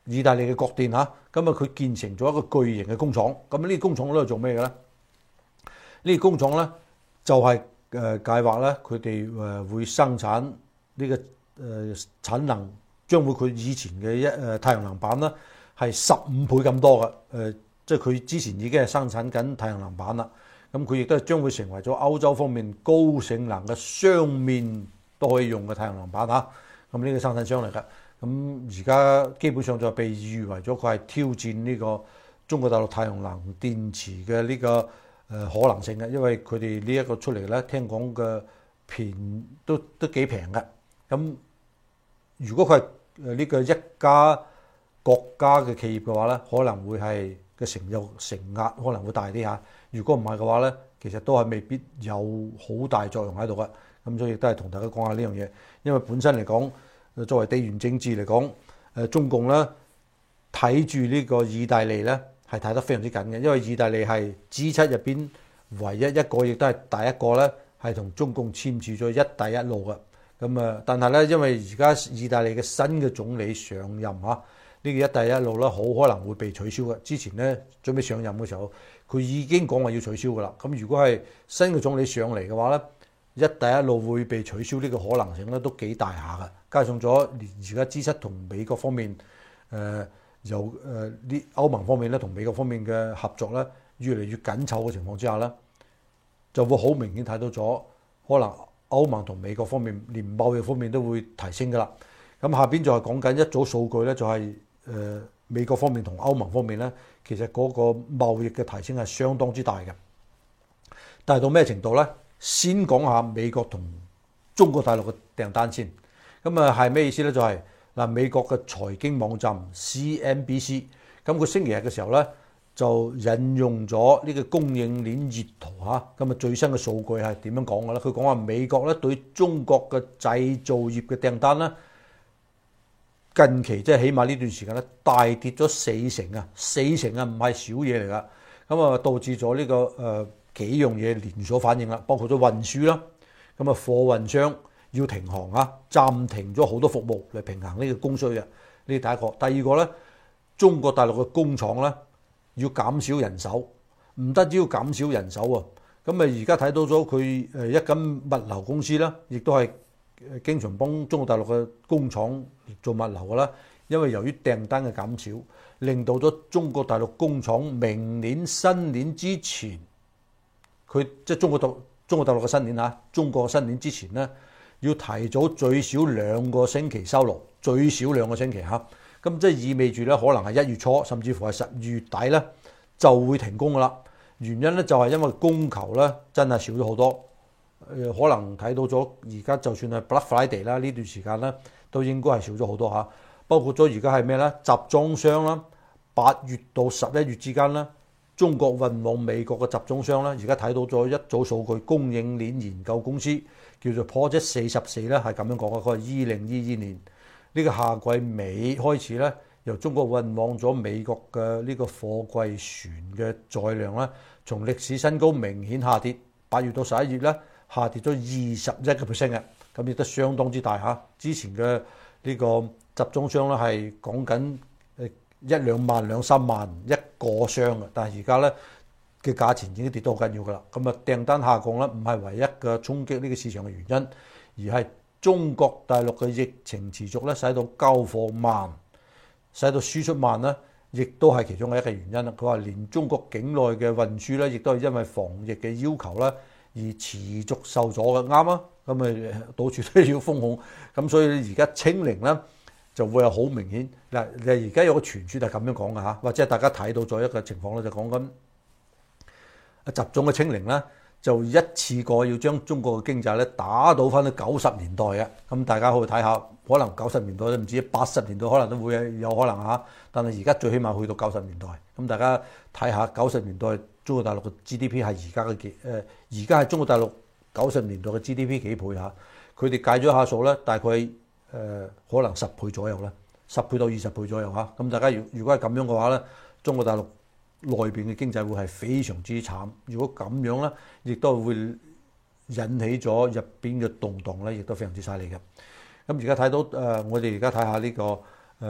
意大利嘅國電嚇，咁啊佢建成咗一個巨型嘅工廠。咁呢個工廠都係做咩嘅咧？呢個工廠咧就係誒計劃咧，佢哋誒會生產呢個誒產能，將會佢以前嘅一誒太陽能板咧係十五倍咁多嘅。誒即係佢之前已經係生產緊太陽能板啦。咁佢亦都係將會成為咗歐洲方面高性能嘅雙面都可以用嘅太陽能板嚇。咁呢個生產商嚟㗎。咁而家基本上就被譽為咗佢係挑戰呢個中國大陸太陽能電池嘅呢個誒可能性嘅，因為佢哋呢一個出嚟咧，聽講嘅便都都幾平嘅。咁如果佢係誒呢個一家國家嘅企業嘅話咧，可能會係嘅成有承壓可能會大啲嚇。如果唔係嘅話咧，其實都係未必有好大作用喺度嘅。咁所以亦都係同大家講下呢樣嘢，因為本身嚟講，作為地緣政治嚟講，誒中共咧睇住呢個意大利咧係睇得非常之緊嘅，因為意大利係 G 七入邊唯一一個，亦都係第一個咧係同中共簽署咗一帶一路嘅。咁啊，但係咧因為而家意大利嘅新嘅總理上任嚇，呢個一帶一路咧好可能會被取消嘅。之前咧準備上任嘅時候，佢已經講話要取消㗎啦。咁如果係新嘅總理上嚟嘅話咧，一帶一路會被取消呢個可能性咧都幾大下嘅。加上咗而家 G 七同美國方面，誒由誒啲歐盟方面咧同美國方面嘅合作咧越嚟越緊湊嘅情況之下咧，就會好明顯睇到咗可能歐盟同美國方面連貿易方面都會提升㗎啦。咁下邊就係講緊一組數據咧，就係誒美國方面同歐盟方面咧，其實嗰個貿易嘅提升係相當之大嘅。但係到咩程度咧？先講下美國同中國大陸嘅訂單先。咁啊係咩意思咧？就係、是、嗱美國嘅財經網站 C N B C， 咁佢星期日嘅時候咧就引用咗呢個供應鏈熱圖嚇。咁啊最新嘅數據係點樣講嘅咧？佢講話美國咧對中國嘅製造業嘅訂單咧，近期即係起碼呢段時間咧大跌咗四成啊！四成啊唔係少嘢嚟㗎。咁啊導致咗呢、這個誒、呃、幾樣嘢連鎖反應啦，包括咗運輸啦，咁啊貨運商要停航啊，暫停咗好多服務嚟平衡呢個供需嘅。呢第一個，第二個咧，中國大陸嘅工廠咧要減少人手，唔單止要減少人手喎。咁啊而家睇到咗佢誒一間物流公司啦，亦都係誒經常幫中國大陸嘅工廠做物流㗎啦。因為由於訂單嘅減少，令到咗中國大陸工廠明年新年之前，佢即係中國大中國大陸嘅新年嚇，中國新年之前咧，要提早最少兩個星期收爐，最少兩個星期嚇。咁即係意味住咧，可能係一月初，甚至乎係十二月底咧，就會停工噶啦。原因咧就係因為供求咧真係少咗好多。誒，可能睇到咗而家就算係 Black Friday 啦，呢段時間咧都應該係少咗好多嚇。包括咗而家係咩咧？集裝箱啦，八月到十一月之間咧，中國運往美國嘅集裝箱咧，而家睇到咗一組數據，供應鏈研究公司叫做 Project 四十四咧，係咁樣講嘅。佢話二零二二年呢個夏季尾開始咧，由中國運往咗美國嘅呢個貨櫃船嘅載量咧，從歷史新高明顯下跌。八月到十一月咧，下跌咗二十一個 percent 嘅，咁亦都相當之大嚇。之前嘅呢個集裝箱咧係講緊誒一兩萬兩三萬一個箱嘅，但係而家咧嘅價錢已經跌到好緊要㗎啦。咁啊訂單下降咧，唔係唯一嘅衝擊呢個市場嘅原因，而係中國大陸嘅疫情持續咧，使到交貨慢，使到輸出慢咧，亦都係其中嘅一個原因啦。佢話連中國境內嘅運輸咧，亦都係因為防疫嘅要求咧而持續受阻嘅，啱啊。咁啊到處都要封控，咁所以而家清零咧就會係好明顯嗱。而家有個傳説係咁樣講嘅嚇，或者係大家睇到咗一個情況咧，就講緊集中嘅清零咧，就一次過要將中國嘅經濟咧打到翻去九十年代嘅。咁大家可以睇下，可能九十年代都唔知，八十年代可能都會有可能嚇。但係而家最起碼去到九十年代，咁大家睇下九十年代中國大陸嘅 G D P 係而家嘅幾誒？而家係中國大陸九十年代嘅 G D P 幾倍嚇？佢哋計咗下數咧，大概誒、呃、可能十倍左右啦，十倍到二十倍左右嚇。咁大家如如果係咁樣嘅話咧，中國大陸內邊嘅經濟會係非常之慘。如果咁樣咧，亦都會引起咗入邊嘅動盪咧，亦都非常之犀利嘅。咁而家睇到誒、呃，我哋而家睇下呢個誒、呃、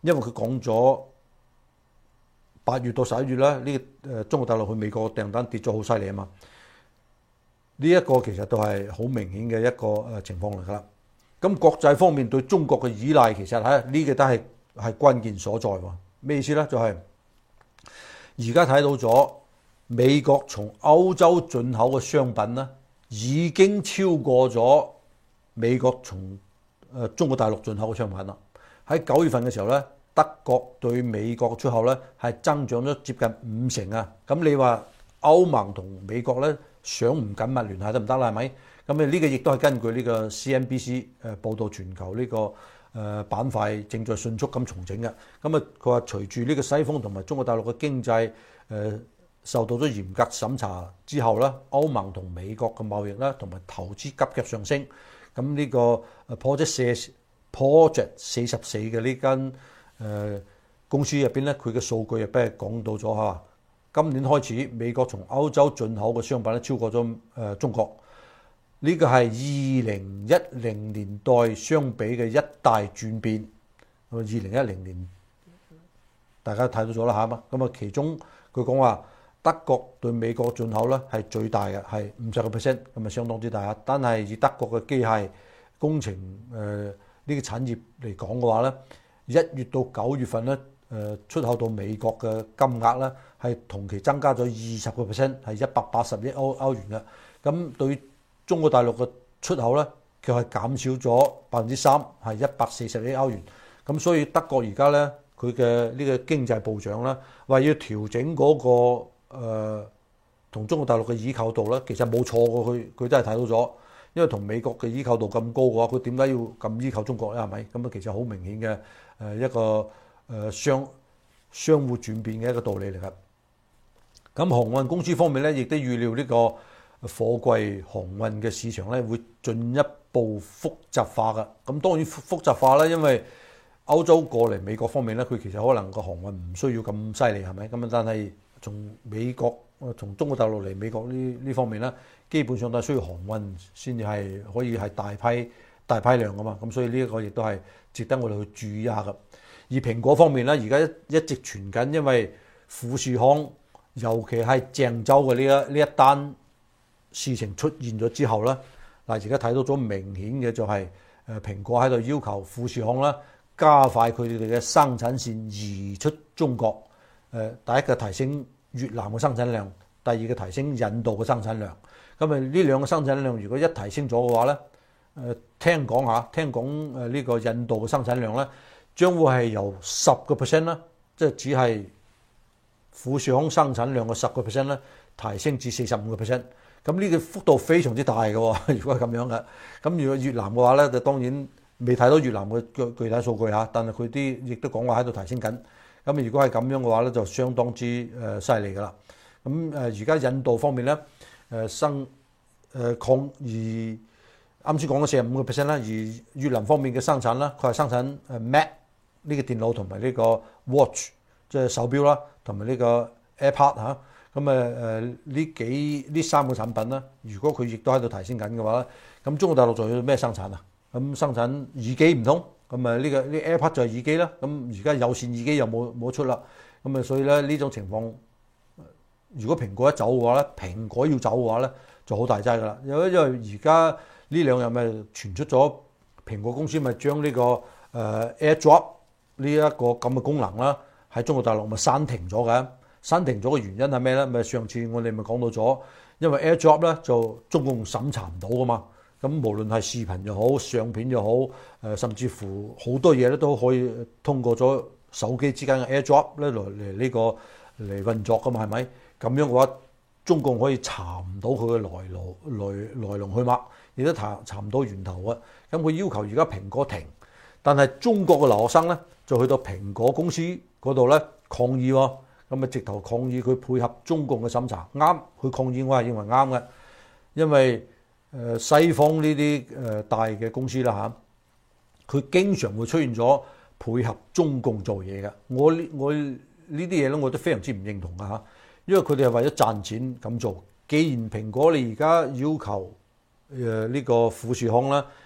因為佢講咗八月到十一月咧，呢誒中國大陸去美國訂單跌咗好犀利啊嘛。呢一個其實都係好明顯嘅一個誒情況嚟㗎啦。咁國際方面對中國嘅依賴其實喺呢個都係係關鍵所在喎。咩意思咧？就係而家睇到咗美國從歐洲進口嘅商品咧，已經超過咗美國從誒中國大陸進口嘅商品啦。喺九月份嘅時候咧，德國對美國出口咧係增長咗接近五成啊！咁你話歐盟同美國咧想唔緊密聯繫得唔得啦？係咪？咁啊呢個亦都係根據呢個 C N B C 誒報導全球呢個誒板塊正在迅速咁重整嘅。咁啊佢話隨住呢個西方同埋中國大陸嘅經濟誒受到咗嚴格審查之後咧，歐盟同美國嘅貿易咧同埋投資急劇上升。咁呢個 Project 四 Project 四十四嘅呢間誒公司入邊咧，佢嘅數據入邊係講到咗嚇，今年開始美國從歐洲進口嘅商品咧超過咗誒中國。呢個係二零一零年代相比嘅一大轉變。二零一零年大家睇到咗啦嚇嘛，咁啊其中佢講話德國對美國進口咧係最大嘅，係五十個 percent， 咁啊相當之大啊。但係以德國嘅機械工程誒呢個產業嚟講嘅話咧，一月到九月份咧誒出口到美國嘅金額咧係同期增加咗二十個 percent， 係一百八十億歐歐元嘅。咁對中國大陸嘅出口咧，佢係減少咗百分之三，係一百四十億歐元。咁所以德國而家咧，佢嘅呢個經濟部長咧，話要調整嗰、那個同、呃、中國大陸嘅依靠度咧，其實冇錯過，佢佢都係睇到咗。因為同美國嘅依靠度咁高嘅話，佢點解要咁依靠中國咧？係咪？咁啊，其實好明顯嘅誒一個誒相相互轉變嘅一個道理嚟㗎。咁航運公司方面咧，亦都預料呢個貨櫃航運嘅市場咧會進一步複雜化㗎。咁當然複複雜化啦，因為歐洲過嚟美國方面咧，佢其實可能個航運唔需要咁犀利，係咪？咁啊，但係從美國從中國大陸嚟美國呢呢方面咧，基本上都係需要航運先至係可以係大批大批量㗎嘛。咁所以呢一個亦都係值得我哋去注意一下㗎。而蘋果方面咧，而家一一直傳緊，因為富士康尤其係鄭州嘅呢一呢一單事情出現咗之後咧，嗱而家睇到咗明顯嘅就係誒蘋果喺度要求富士康啦加快佢哋嘅生產線移出中國。誒第一個提升越南嘅生產量，第二個提升印度嘅生產量。咁啊呢兩個生產量如果一提升咗嘅話咧，誒聽講嚇，聽講誒呢個印度嘅生產量咧將會係由十個 percent 啦，即係只係富士康生產量嘅十個 percent 咧，提升至四十五個 percent。咁呢個幅度非常之大嘅喎，如果係咁樣嘅。咁如果越南嘅話咧，就當然未睇到越南嘅具具體數據嚇，但係佢啲亦都講話喺度提升緊。咁如果係咁樣嘅話咧，就相當之誒犀利㗎啦。咁誒而家印度方面咧，誒生誒抗而啱先講嘅四十五個 percent 啦，而越南方面嘅生產啦，佢係生產誒 Mac 呢個電腦同埋呢個 Watch 即係手錶啦，同埋呢個 AirPod 嚇。咁誒誒呢幾呢三個產品啦，如果佢亦都喺度提升緊嘅話咧，咁中國大陸仲要咩生產啊？咁生產耳機唔通？咁啊呢個呢 AirPod 就係耳機啦。咁而家有線耳機又冇冇出啦。咁啊所以咧呢種情況，如果蘋果一走嘅話咧，蘋果要走嘅話咧就好大劑㗎啦。因為因為而家呢兩日咪傳出咗蘋果公司咪將呢個誒 AirDrop 呢一個咁嘅功能啦，喺中國大陸咪刪停咗嘅。刪停咗嘅原因係咩咧？咪上次我哋咪講到咗，因為 AirDrop 咧就中共審查唔到㗎嘛。咁無論係視頻又好、相片又好，誒甚至乎好多嘢咧都可以通過咗手機之間嘅 AirDrop 咧嚟嚟呢個嚟運作㗎嘛，係咪？咁樣嘅話，中共可以查唔到佢嘅來路來來龍去脈，亦都查查唔到源頭嘅。咁佢要求而家蘋果停，但係中國嘅留學生咧就去到蘋果公司嗰度咧抗議喎。咁啊，直頭抗議佢配合中共嘅審查，啱佢抗議，我係認為啱嘅，因為誒西方呢啲誒大嘅公司啦嚇，佢經常會出現咗配合中共做嘢嘅。我呢我呢啲嘢咧，我都非常之唔認同嘅嚇，因為佢哋係為咗賺錢咁做。既然蘋果你而家要求誒呢個富士康啦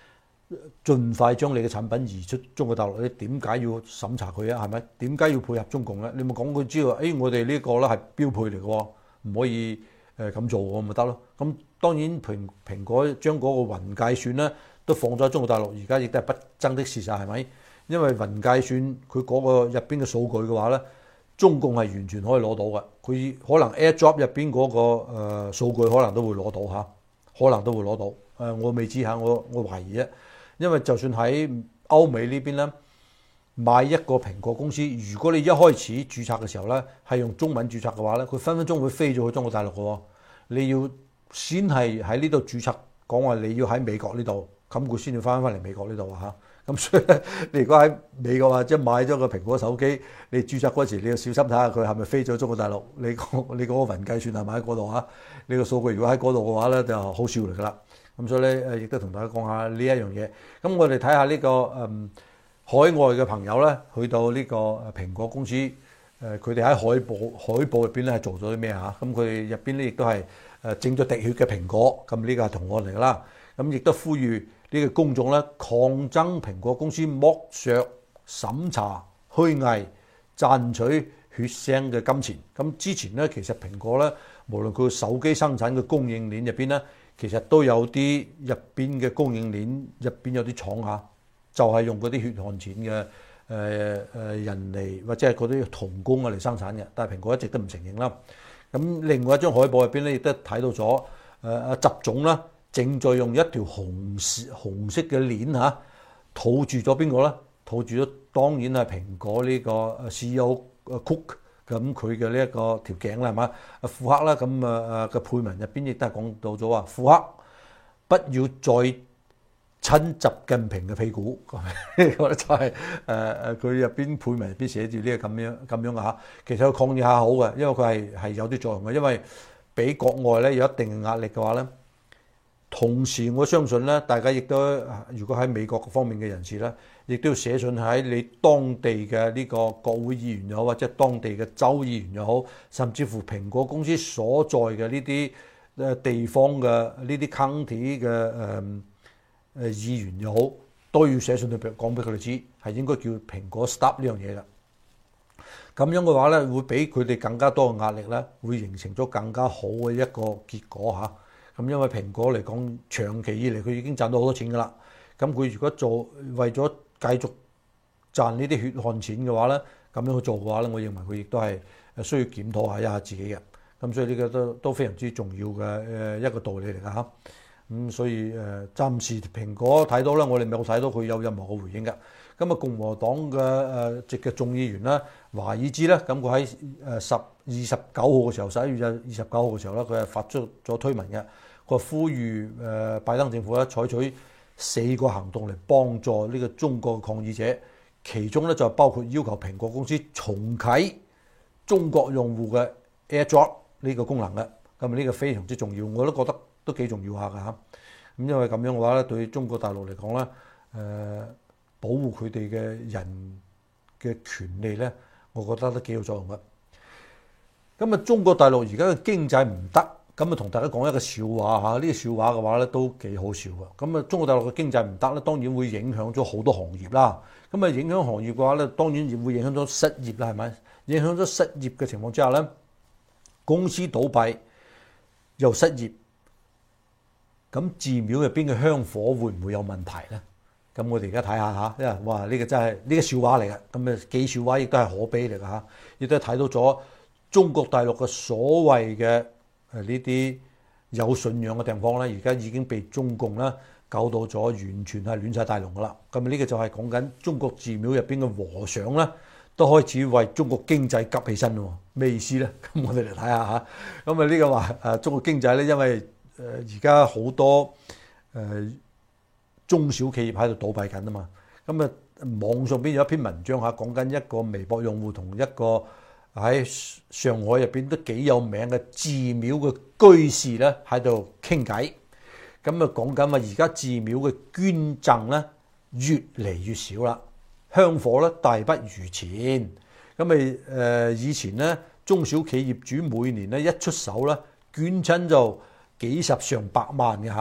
盡快將你嘅產品移出中國大陸，你點解要審查佢啊？係咪？點解要配合中共咧？你冇講佢知道，誒、哎、我哋呢個咧係標配嚟嘅，唔可以誒咁做喎，咪得咯。咁當然蘋蘋果將嗰個雲計算咧都放咗喺中國大陸，而家亦都係不爭的事實，係咪？因為雲計算佢嗰個入邊嘅數據嘅話咧，中共係完全可以攞到嘅。佢可能 AirDrop 入邊嗰個誒數據可能都會攞到嚇，可能都會攞到。誒我未知嚇，我我懷疑啫。因為就算喺歐美呢邊咧買一個蘋果公司，如果你一開始註冊嘅時候咧係用中文註冊嘅話咧，佢分分鐘會飛咗去中國大陸嘅喎。你要先係喺呢度註冊，講話你要喺美國呢度，咁佢先要翻翻嚟美國呢度啊嚇。咁所以咧，你如果喺美國啊，即係買咗個蘋果手機，你註冊嗰時你要小心睇下佢係咪飛咗中國大陸。你個你嗰個雲計算係咪喺嗰度啊？你個數據如果喺嗰度嘅話咧，就好笑嚟㗎啦。咁所以咧，誒亦都同大家講下呢一樣嘢。咁我哋睇下呢個嗯海外嘅朋友咧，去到呢個誒蘋果公司，誒佢哋喺海報海報入邊咧係做咗啲咩嚇？咁佢哋入邊咧亦都係誒整咗滴血嘅蘋果。咁呢個係同案嚟㗎啦。咁亦都呼籲呢個公眾咧抗爭蘋果公司剝削、審查、虛偽、賺取血腥嘅金錢。咁之前咧，其實蘋果咧，無論佢手機生產嘅供應鏈入邊咧，其實都有啲入邊嘅供應鏈入邊有啲廠嚇，就係用嗰啲血汗錢嘅誒誒人嚟或者係嗰啲童工啊嚟生產嘅，但係蘋果一直都唔承認啦。咁另外一張海報入邊咧，亦都睇到咗誒阿習總啦，正在用一條紅紅色嘅鏈嚇套住咗邊個咧？套住咗當然係蘋果呢個 C E O Cook。咁佢嘅呢一個條頸啦，係嘛？阿庫克啦，咁啊嘅配文入邊亦都係講到咗話，庫克不要再親習近平嘅屁股，呢個咧就係誒誒佢入邊配文入邊寫住呢個咁樣咁樣嘅嚇。其實佢抗議下好嘅，因為佢係係有啲作用嘅，因為俾國外咧有一定嘅壓力嘅話咧，同時我相信咧，大家亦都如果喺美國方面嘅人士咧，亦都要寫信喺你當地嘅呢個國會議員又好，或者當地嘅州議員又好，甚至乎蘋果公司所在嘅呢啲誒地方嘅呢啲 county 嘅誒誒議員又好，都要寫信去講俾佢哋知，係應該叫蘋果 stop 呢樣嘢嘅。咁樣嘅話咧，會俾佢哋更加多嘅壓力咧，會形成咗更加好嘅一個結果嚇。咁因為蘋果嚟講，長期以嚟佢已經賺到好多錢㗎啦。咁佢如果做為咗繼續賺呢啲血汗錢嘅話咧，咁樣去做嘅話咧，我認為佢亦都係誒需要檢討下一下自己嘅。咁所以呢個都都非常之重要嘅誒一個道理嚟㗎嚇。咁所以誒暫時蘋果睇到咧，我哋冇睇到佢有任何嘅回應㗎。咁啊共和黨嘅誒籍嘅眾議員啦，華爾茲咧，咁佢喺誒十二十九號嘅時候，十一月二十九號嘅時候咧，佢係發出咗推文嘅，佢呼籲誒拜登政府咧採取四個行動嚟幫助呢個中國嘅抗議者，其中咧就包括要求蘋果公司重啟中國用戶嘅 AirDrop 呢個功能嘅。咁呢個非常之重要，我都覺得都幾重要下㗎嚇。咁因為咁樣嘅話咧，對中國大陸嚟講咧，誒、呃、保護佢哋嘅人嘅權利咧，我覺得都幾有作用嘅。咁啊，中國大陸而家嘅經濟唔得。咁啊，同大家講一個笑話嚇，呢、這個笑話嘅話咧都幾好笑嘅。咁啊，中國大陸嘅經濟唔得咧，當然會影響咗好多行業啦。咁啊，影響行業嘅話咧，當然亦會影響咗失業啦，係咪？影響咗失業嘅情況之下咧，公司倒閉又失業，咁寺廟入邊嘅香火會唔會有問題咧？咁我哋而家睇下嚇，因為哇，呢、這個真係呢、這個笑話嚟嘅。咁啊，記笑話亦都係可悲嚟㗎嚇，亦都睇到咗中國大陸嘅所謂嘅。誒呢啲有信仰嘅地方咧，而家已經被中共咧搞到咗，完全係亂晒大龍噶啦。咁呢個就係講緊中國寺廟入邊嘅和尚咧，都開始為中國經濟急起身喎。咩意思咧？咁我哋嚟睇下嚇。咁啊呢個話誒中國經濟咧，因為誒而家好多誒、呃、中小企業喺度倒閉緊啊嘛。咁啊網上邊有一篇文章嚇，講緊一個微博用戶同一個喺上海入邊都幾有名嘅寺廟嘅居士咧喺度傾偈，咁啊講緊話而家寺廟嘅捐贈咧越嚟越少啦，香火咧大不如前。咁咪誒以前咧中小企業主每年咧一出手咧捐親就幾十上百萬嘅嚇，咁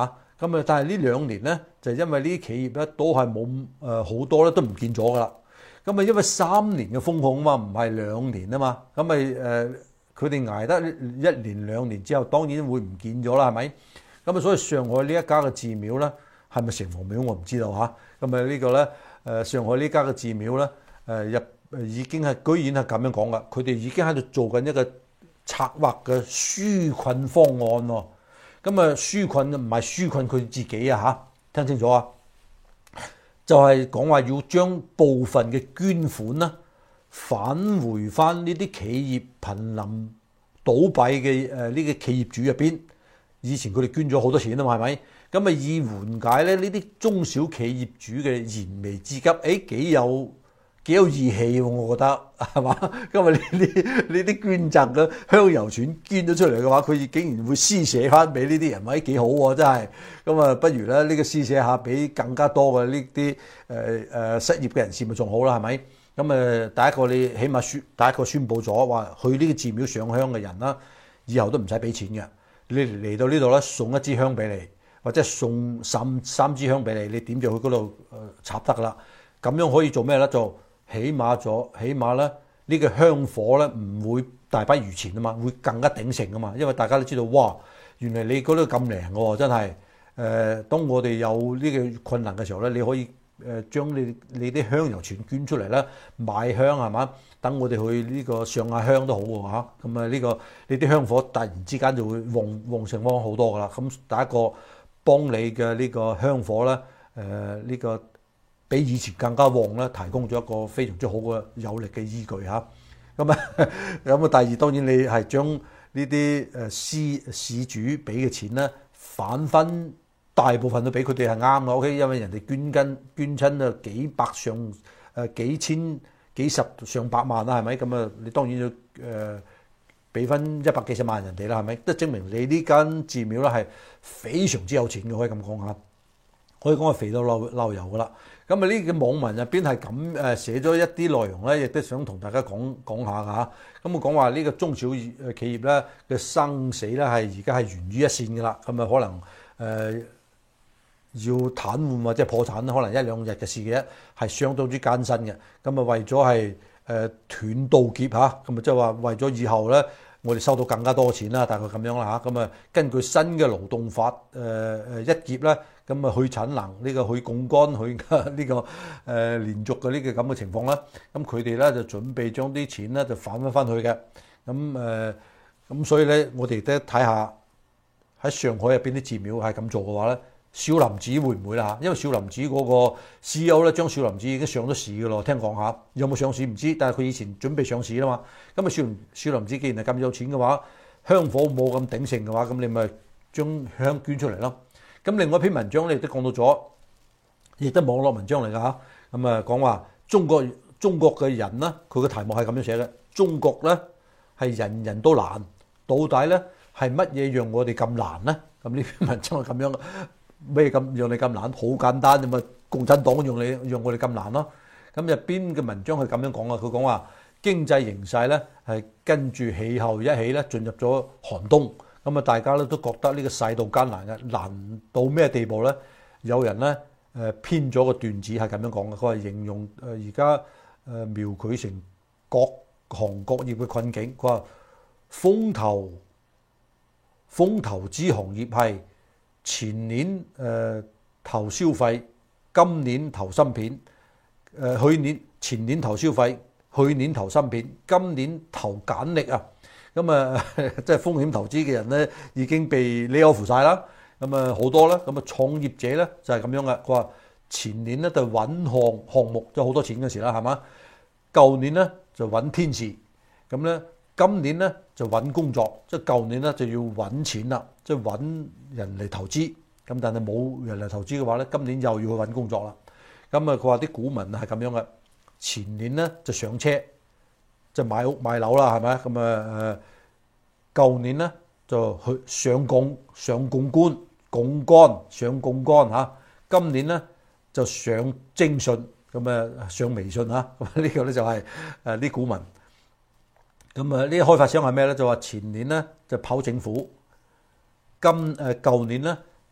咁啊，但係呢兩年咧，就因為呢啲企業咧都係冇誒好多咧都唔見咗噶啦。咁啊，因為三年嘅封控啊嘛，唔係兩年啊嘛，咁咪誒佢哋捱得一年兩年之後，當然會唔見咗啦，係咪？咁啊，所以上海呢一家嘅寺廟咧，係咪城隍廟我唔知道嚇。咁啊呢個咧誒上海呢家嘅寺廟咧誒入誒已經係居然係咁樣講噶，佢哋已經喺度做緊一個策劃嘅紓困方案喎。咁啊紓困唔係紓困佢自己啊嚇，聽清楚啊！就係講話要將部分嘅捐款啦，返回翻呢啲企業瀕臨倒閉嘅誒呢個企業主入邊。以前佢哋捐咗好多錢啊嘛，係咪？咁啊以緩解咧呢啲中小企業主嘅燃眉之急，誒幾有幾有義氣喎，我覺得係嘛？因為呢啲呢啲捐贈嘅香油錢捐咗出嚟嘅話，佢竟然會施捨翻俾呢啲人，咪幾好喎！真係咁啊，不如咧呢個施捨下俾更加多嘅呢啲誒誒失業嘅人士咪仲好啦，係咪？咁啊，第一個你起碼宣第一個宣佈咗話，去呢個寺廟上香嘅人啦，以後都唔使俾錢嘅。你嚟到呢度咧，送一支香俾你，或者送三三支香俾你，你點就去嗰度誒插得噶啦。咁樣可以做咩咧？就起碼咗，起碼咧呢個香火咧唔會大不如前啊嘛，會更加鼎盛啊嘛。因為大家都知道，哇，原來你嗰度咁靈嘅喎，真係誒、呃。當我哋有呢個困難嘅時候咧，你可以誒將你你啲香油錢捐出嚟啦，買香係嘛？等我哋去呢個上下香都好喎嚇。咁啊呢個你啲香火突然之間就會旺旺盛旺好多噶啦。咁第一個幫你嘅呢個香火咧，誒、呃、呢、這個。比以前更加旺咧，提供咗一個非常之好嘅有力嘅依據嚇。咁啊，咁啊，第二當然你係將呢啲誒施施主俾嘅錢咧，返分大部分都俾佢哋係啱嘅。O K，因為人哋捐緊捐親啊幾百上誒幾千幾十上百萬啦，係咪？咁啊，你當然要誒俾翻一百幾十萬人哋啦，係咪？都證明你呢間寺廟咧係非常之有錢嘅，可以咁講嚇。可以講係肥到漏漏油噶啦。咁啊呢個網民入邊係咁誒寫咗一啲內容咧，亦都想同大家講講下㗎嚇。咁啊講話呢個中小企業咧嘅生死咧係而家係懸於一線㗎啦。咁啊可能誒、呃、要癱瘓或者破產，可能一兩日嘅事嘅，係相當之艱辛嘅。咁啊為咗係誒斷盜劫嚇，咁啊即係話為咗以後咧，我哋收到更加多嘅錢啦，大概咁樣啦嚇。咁啊根據新嘅勞動法誒誒、呃、一劫咧。咁啊去產能呢、這個去槓桿去呢、這個誒、呃、連續嘅呢個咁嘅情況啦，咁佢哋咧就準備將啲錢咧就返翻翻去嘅，咁誒咁所以咧我哋都睇下喺上海入邊啲寺廟係咁做嘅話咧，少林寺會唔會啦？因為少林寺嗰個 C E O 咧，張少林寺已經上咗市嘅咯，聽講下有冇上市唔知，但係佢以前準備上市啦嘛。咁啊少林少林寺既然係咁有錢嘅話，香火冇咁鼎盛嘅話，咁你咪將香捐出嚟咯。咁另外一篇文章咧亦都講到咗，亦都網絡文章嚟㗎嚇。咁啊講話中國中國嘅人咧，佢個題目係咁樣寫嘅：中國咧係人人都難，到底咧係乜嘢讓我哋咁難咧？咁呢篇文章係咁樣嘅，咩咁讓你咁難？好簡單啫嘛，共產黨讓你讓我哋咁難咯。咁入邊嘅文章係咁樣講啊，佢講話經濟形勢咧係跟住氣候一起咧進入咗寒冬。咁啊，大家咧都覺得呢個世道艱難嘅，難到咩地步咧？有人咧誒編咗個段子係咁樣講嘅，佢話形容誒而家誒描繪成各行各業嘅困境。佢話風投風投資行業係前年誒、呃、投消費，今年投芯片，誒、呃、去年前年投消費，去年投芯片，今年投簡歷啊！咁啊，即係風險投資嘅人咧，已經被 lay off晒啦。咁啊，好多啦。咁啊，創業者咧就係咁樣嘅。佢話前年咧就揾項項目，即係好多錢嘅時啦，係嘛？舊年咧就揾天時，咁咧今年咧就揾工作，即係舊年咧就要揾錢啦，即係揾人嚟投資。咁但係冇人嚟投資嘅話咧，今年又要去揾工作啦。咁啊，佢話啲股民係咁樣嘅。前年咧就上車。即係買屋買樓啦，係咪？咁啊誒，舊年咧就去上槓上槓桿槓桿上槓桿嚇，今年咧就上徵信，咁啊上微信嚇，咁呢個咧就係誒啲股民。咁啊呢開發商係咩咧？就話前年咧就跑政府，今誒舊年咧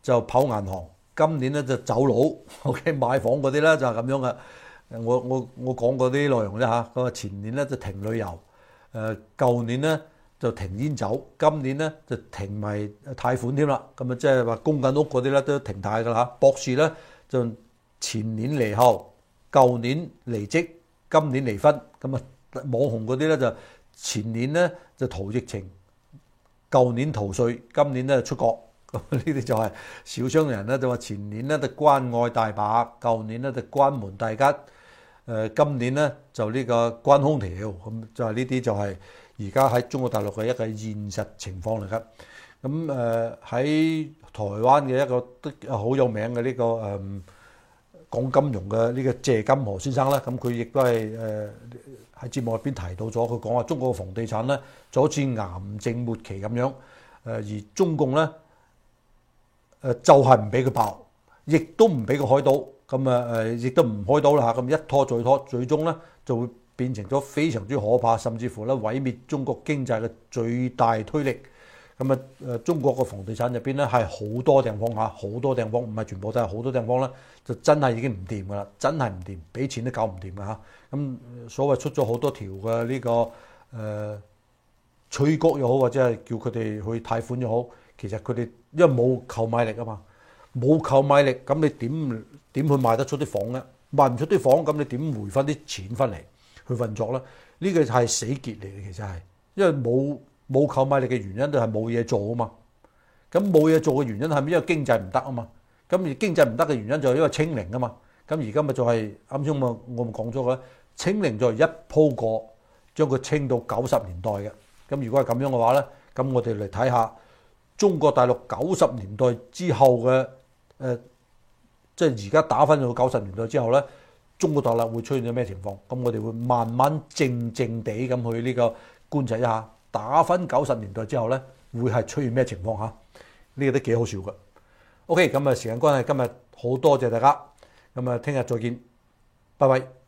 就跑銀行，今年咧就走佬。OK， 買房嗰啲咧就係咁樣嘅。我我我講嗰啲內容啫嚇。咁啊前年咧就停旅遊，誒舊年咧就停煙酒，今年咧就停埋貸款添啦。咁啊即係話供緊屋嗰啲咧都停貸㗎啦嚇。博士咧就前年離後，舊年離職，今年離婚。咁啊網紅嗰啲咧就前年咧就逃疫情，舊年逃稅，今年咧出國。咁呢啲就係小商人咧，就話前年咧就關愛大白，舊年咧就關門大吉，誒今年咧就呢個關空調，咁就係呢啲就係而家喺中國大陸嘅一個現實情況嚟㗎。咁誒喺台灣嘅一個都好有名嘅呢個誒講金融嘅呢個謝金河先生咧，咁佢亦都係誒喺節目入邊提到咗，佢講話中國嘅房地產咧就好似癌症末期咁樣，誒而中共咧。誒就係唔俾佢爆，亦都唔俾佢開刀，咁啊誒，亦都唔開刀啦嚇，咁一拖再拖，最終咧就會變成咗非常之可怕，甚至乎咧毀滅中國經濟嘅最大推力。咁啊誒，中國個房地產入邊咧係好多地方嚇，好多地方唔係全部都係好多地方咧，就真係已經唔掂噶啦，真係唔掂，俾錢都搞唔掂噶嚇。咁所謂出咗好多條嘅呢個誒催谷又好，或者係叫佢哋去貸款又好。其實佢哋因為冇購買力啊嘛，冇購買力，咁你點點去賣得出啲房咧？賣唔出啲房，咁你點回翻啲錢翻嚟去運作咧？呢個係死結嚟嘅，其實係，因為冇冇購買力嘅原因就係冇嘢做啊嘛。咁冇嘢做嘅原因係咪因為經濟唔得啊嘛？咁而經濟唔得嘅原因就係因為清零啊嘛。咁而家咪就係啱先我我咪講咗嘅，清零就係一鋪過將佢清到九十年代嘅。咁如果係咁樣嘅話咧，咁我哋嚟睇下。中國大陸九十年代之後嘅誒、呃，即係而家打返到九十年代之後咧，中國大陸會出現咗咩情況？咁我哋會慢慢靜靜地咁去呢個觀察一下，打返九十年代之後咧，會係出現咩情況嚇？呢、這個都幾好笑㗎。OK，咁啊時間關係，今日好多謝大家，咁啊聽日再見，拜拜。